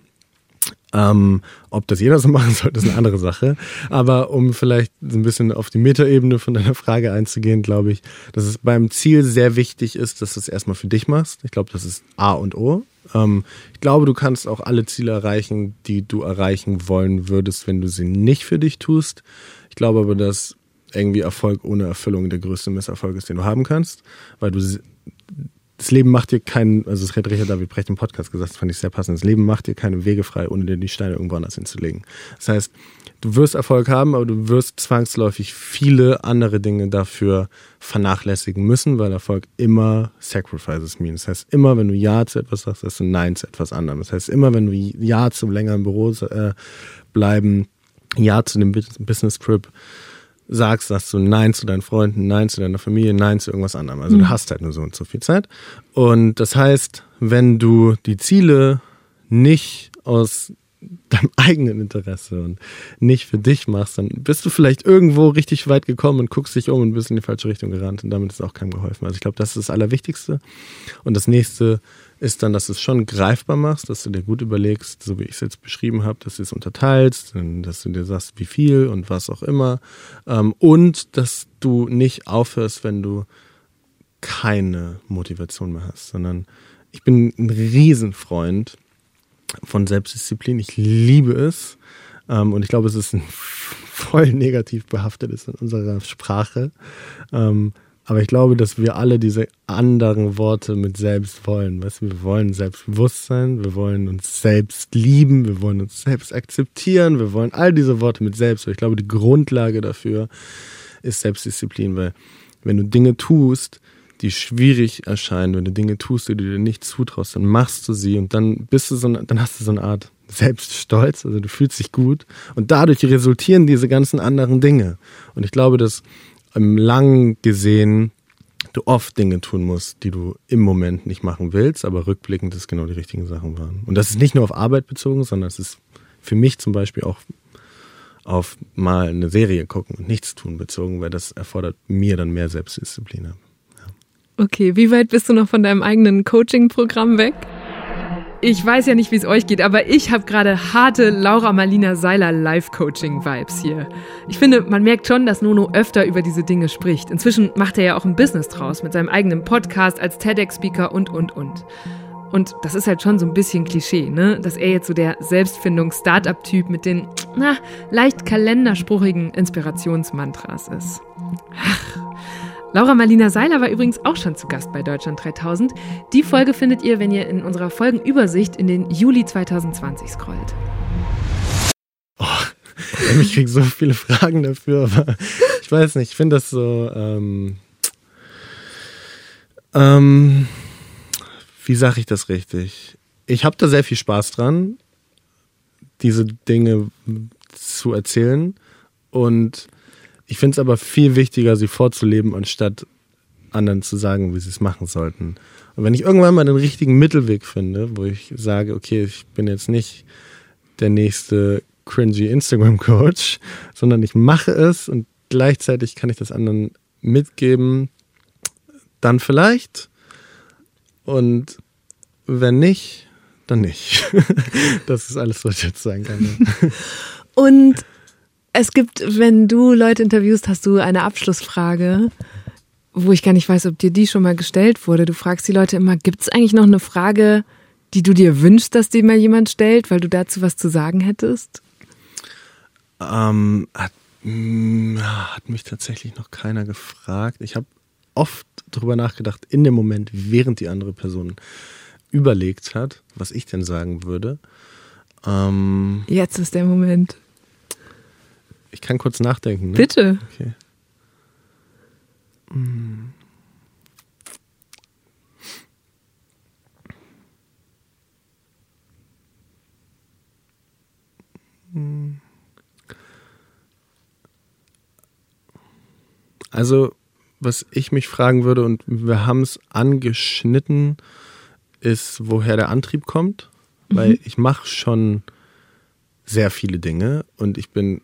Ähm, ob das jeder so machen sollte, ist eine andere Sache. Aber um vielleicht so ein bisschen auf die Metaebene von deiner Frage einzugehen, glaube ich, dass es beim Ziel sehr wichtig ist, dass du es erstmal für dich machst. Ich glaube, das ist A und O. Ähm, ich glaube, du kannst auch alle Ziele erreichen, die du erreichen wollen würdest, wenn du sie nicht für dich tust. Ich glaube aber, dass irgendwie Erfolg ohne Erfüllung der größte Misserfolg ist, den du haben kannst, weil du das Leben macht dir keinen, also das hat Richard David Brecht im Podcast gesagt, das fand ich sehr passend, das Leben macht dir keine Wege frei, ohne dir die Steine irgendwo anders hinzulegen. Das heißt, du wirst Erfolg haben, aber du wirst zwangsläufig viele andere Dinge dafür vernachlässigen müssen, weil Erfolg immer Sacrifices means. Das heißt, immer wenn du Ja zu etwas sagst, sagst du Nein zu etwas anderem. Das heißt, immer wenn du Ja zum längeren Büro äh, bleiben, Ja zu dem Business Trip, sagst, dass du Nein zu deinen Freunden, Nein zu deiner Familie, Nein zu irgendwas anderem. Also mhm. du hast halt nur so und so viel Zeit. Und das heißt, wenn du die Ziele nicht aus deinem eigenen Interesse und nicht für dich machst, dann bist du vielleicht irgendwo richtig weit gekommen und guckst dich um und bist in die falsche Richtung gerannt und damit ist auch keinem geholfen. Also ich glaube, das ist das Allerwichtigste. Und das Nächste ist dann, dass du es schon greifbar machst, dass du dir gut überlegst, so wie ich es jetzt beschrieben habe, dass du es unterteilst, dass du dir sagst, wie viel und was auch immer. Und dass du nicht aufhörst, wenn du keine Motivation mehr hast, sondern ich bin ein Riesenfreund von Selbstdisziplin. Ich liebe es. Ähm, und ich glaube, es ist ein voll negativ behaftetes in unserer Sprache. Ähm, aber ich glaube, dass wir alle diese anderen Worte mit selbst wollen. Weißt du, wir wollen Selbstbewusstsein, wir wollen uns selbst lieben, wir wollen uns selbst akzeptieren, wir wollen all diese Worte mit selbst. Ich glaube, die Grundlage dafür ist Selbstdisziplin, weil wenn du Dinge tust, die schwierig erscheinen, wenn du Dinge tust, die du dir nicht zutraust, dann machst du sie und dann bist du so eine, dann hast du so eine Art Selbststolz, also du fühlst dich gut und dadurch resultieren diese ganzen anderen Dinge. Und ich glaube, dass im Langen gesehen du oft Dinge tun musst, die du im Moment nicht machen willst, aber rückblickend es genau die richtigen Sachen waren. Und das ist nicht nur auf Arbeit bezogen, sondern es ist für mich zum Beispiel auch auf mal eine Serie gucken und nichts tun bezogen, weil das erfordert mir dann mehr Selbstdisziplin. Okay, wie weit bist du noch von deinem eigenen Coaching-Programm weg? Ich weiß ja nicht, wie es euch geht, aber ich habe gerade harte Laura Marlina Seiler Live-Coaching-Vibes hier. Ich finde, man merkt schon, dass Nono öfter über diese Dinge spricht. Inzwischen macht er ja auch ein Business draus mit seinem eigenen Podcast als TEDx-Speaker und, und, und. Und das ist halt schon so ein bisschen Klischee, ne? Dass er jetzt so der Selbstfindungs-Startup-Typ mit den, na, leicht kalenderspruchigen Inspirationsmantras ist. Ach. Laura Marlina Seiler war übrigens auch schon zu Gast bei Deutschland dreitausend. Die Folge findet ihr, wenn ihr in unserer Folgenübersicht in den Juli zwanzig zwanzig scrollt. Oh, ich kriege so viele Fragen dafür, aber ich weiß nicht, ich finde das so, ähm, ähm, wie sage ich das richtig? Ich habe da sehr viel Spaß dran, diese Dinge zu erzählen und ich finde es aber viel wichtiger, sie vorzuleben, anstatt anderen zu sagen, wie sie es machen sollten. Und wenn ich irgendwann mal den richtigen Mittelweg finde, wo ich sage, okay, ich bin jetzt nicht der nächste cringy Instagram-Coach, sondern ich mache es und gleichzeitig kann ich das anderen mitgeben, dann vielleicht. Und wenn nicht, dann nicht. Das ist alles, was ich jetzt sagen kann. Und es gibt, wenn du Leute interviewst, hast du eine Abschlussfrage, wo ich gar nicht weiß, ob dir die schon mal gestellt wurde. Du fragst die Leute immer, gibt es eigentlich noch eine Frage, die du dir wünschst, dass dir mal jemand stellt, weil du dazu was zu sagen hättest? Ähm, hat, mh, hat mich tatsächlich noch keiner gefragt. Ich habe oft darüber nachgedacht, in dem Moment, während die andere Person überlegt hat, was ich denn sagen würde. Ähm, Jetzt ist der Moment. Ich kann kurz nachdenken. Ne? Bitte. Okay. Hm. Also, was ich mich fragen würde, und wir haben es angeschnitten, ist, woher der Antrieb kommt. Mhm. Weil ich mache schon sehr viele Dinge und ich bin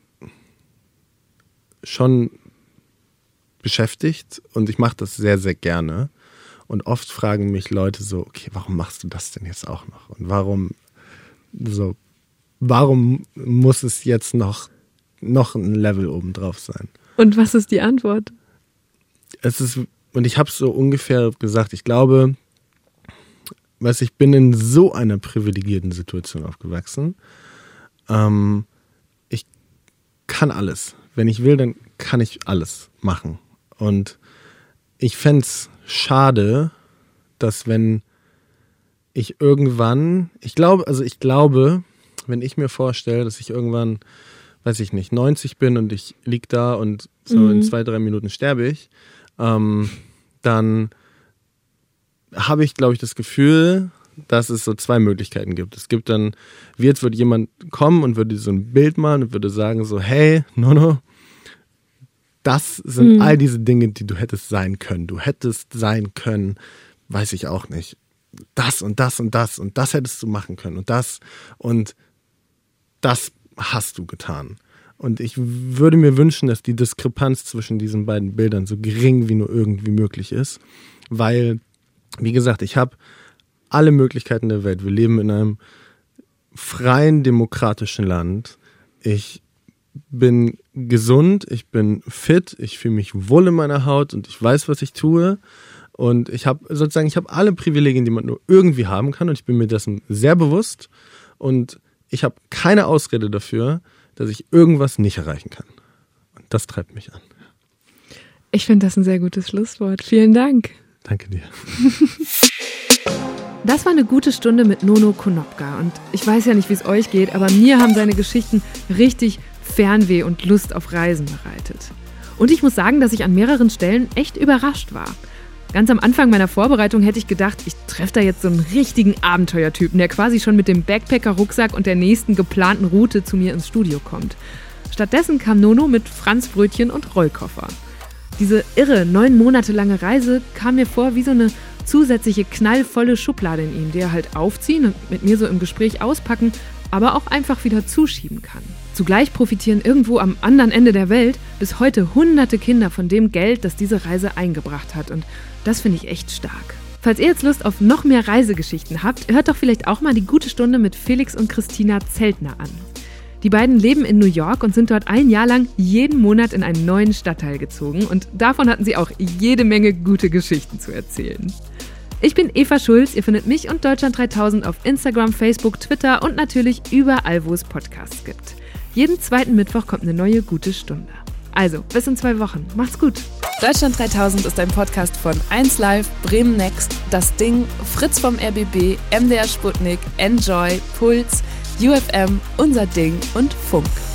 schon beschäftigt und ich mache das sehr, sehr gerne. Und oft fragen mich Leute so, okay, warum machst du das denn jetzt auch noch? Und warum so, warum muss es jetzt noch, noch ein Level obendrauf sein? Und was ist die Antwort? Es ist, und ich habe es so ungefähr gesagt, ich glaube, weiß ich bin in so einer privilegierten Situation aufgewachsen. Ähm, ich kann alles. Wenn ich will, dann kann ich alles machen. Und ich fände es schade, dass wenn ich irgendwann, ich glaube, also ich glaube, wenn ich mir vorstelle, dass ich irgendwann, weiß ich nicht, neunzig bin und ich lieg da und so mhm. in zwei, drei Minuten sterbe ich, ähm, dann habe ich, glaube ich, das Gefühl, dass es so zwei Möglichkeiten gibt. Es gibt dann, wie jetzt würde jemand kommen und würde so ein Bild malen und würde sagen so, hey, Nono, das sind Mhm. all diese Dinge, die du hättest sein können. Du hättest sein können, weiß ich auch nicht, das und das und das und das hättest du machen können und das und das hast du getan. Und ich würde mir wünschen, dass die Diskrepanz zwischen diesen beiden Bildern so gering wie nur irgendwie möglich ist, weil, wie gesagt, ich habe alle Möglichkeiten der Welt. Wir leben in einem freien, demokratischen Land. Ich bin gesund, ich bin fit, ich fühle mich wohl in meiner Haut und ich weiß, was ich tue. Und ich habe sozusagen, ich habe alle Privilegien, die man nur irgendwie haben kann, und ich bin mir dessen sehr bewusst. Und ich habe keine Ausrede dafür, dass ich irgendwas nicht erreichen kann. Und das treibt mich an. Ich finde das ein sehr gutes Schlusswort. Vielen Dank. Danke dir. Das war eine gute Stunde mit Nono Konopka. Und ich weiß ja nicht, wie es euch geht, aber mir haben seine Geschichten richtig Fernweh und Lust auf Reisen bereitet. Und ich muss sagen, dass ich an mehreren Stellen echt überrascht war. Ganz am Anfang meiner Vorbereitung hätte ich gedacht, ich treffe da jetzt so einen richtigen Abenteuertypen, der quasi schon mit dem Backpacker-Rucksack und der nächsten geplanten Route zu mir ins Studio kommt. Stattdessen kam Nono mit Franzbrötchen und Rollkoffer. Diese irre, neun Monate lange Reise kam mir vor wie so eine zusätzliche knallvolle Schublade in ihm, die er halt aufziehen und mit mir so im Gespräch auspacken, aber auch einfach wieder zuschieben kann. Zugleich profitieren irgendwo am anderen Ende der Welt bis heute hunderte Kinder von dem Geld, das diese Reise eingebracht hat. Und das finde ich echt stark. Falls ihr jetzt Lust auf noch mehr Reisegeschichten habt, hört doch vielleicht auch mal die gute Stunde mit Felix und Christina Zeltner an. Die beiden leben in New York und sind dort ein Jahr lang jeden Monat in einen neuen Stadtteil gezogen. Und davon hatten sie auch jede Menge gute Geschichten zu erzählen. Ich bin Eva Schulz, ihr findet mich und Deutschland dreitausend auf Instagram, Facebook, Twitter und natürlich überall, wo es Podcasts gibt. Jeden zweiten Mittwoch kommt eine neue gute Stunde. Also, bis in zwei Wochen. Macht's gut. Deutschland dreitausend ist ein Podcast von eins Live, Bremen Next, Das Ding, Fritz vom R B B, M D R Sputnik, Enjoy, Puls, U F M, Unser Ding und Funk.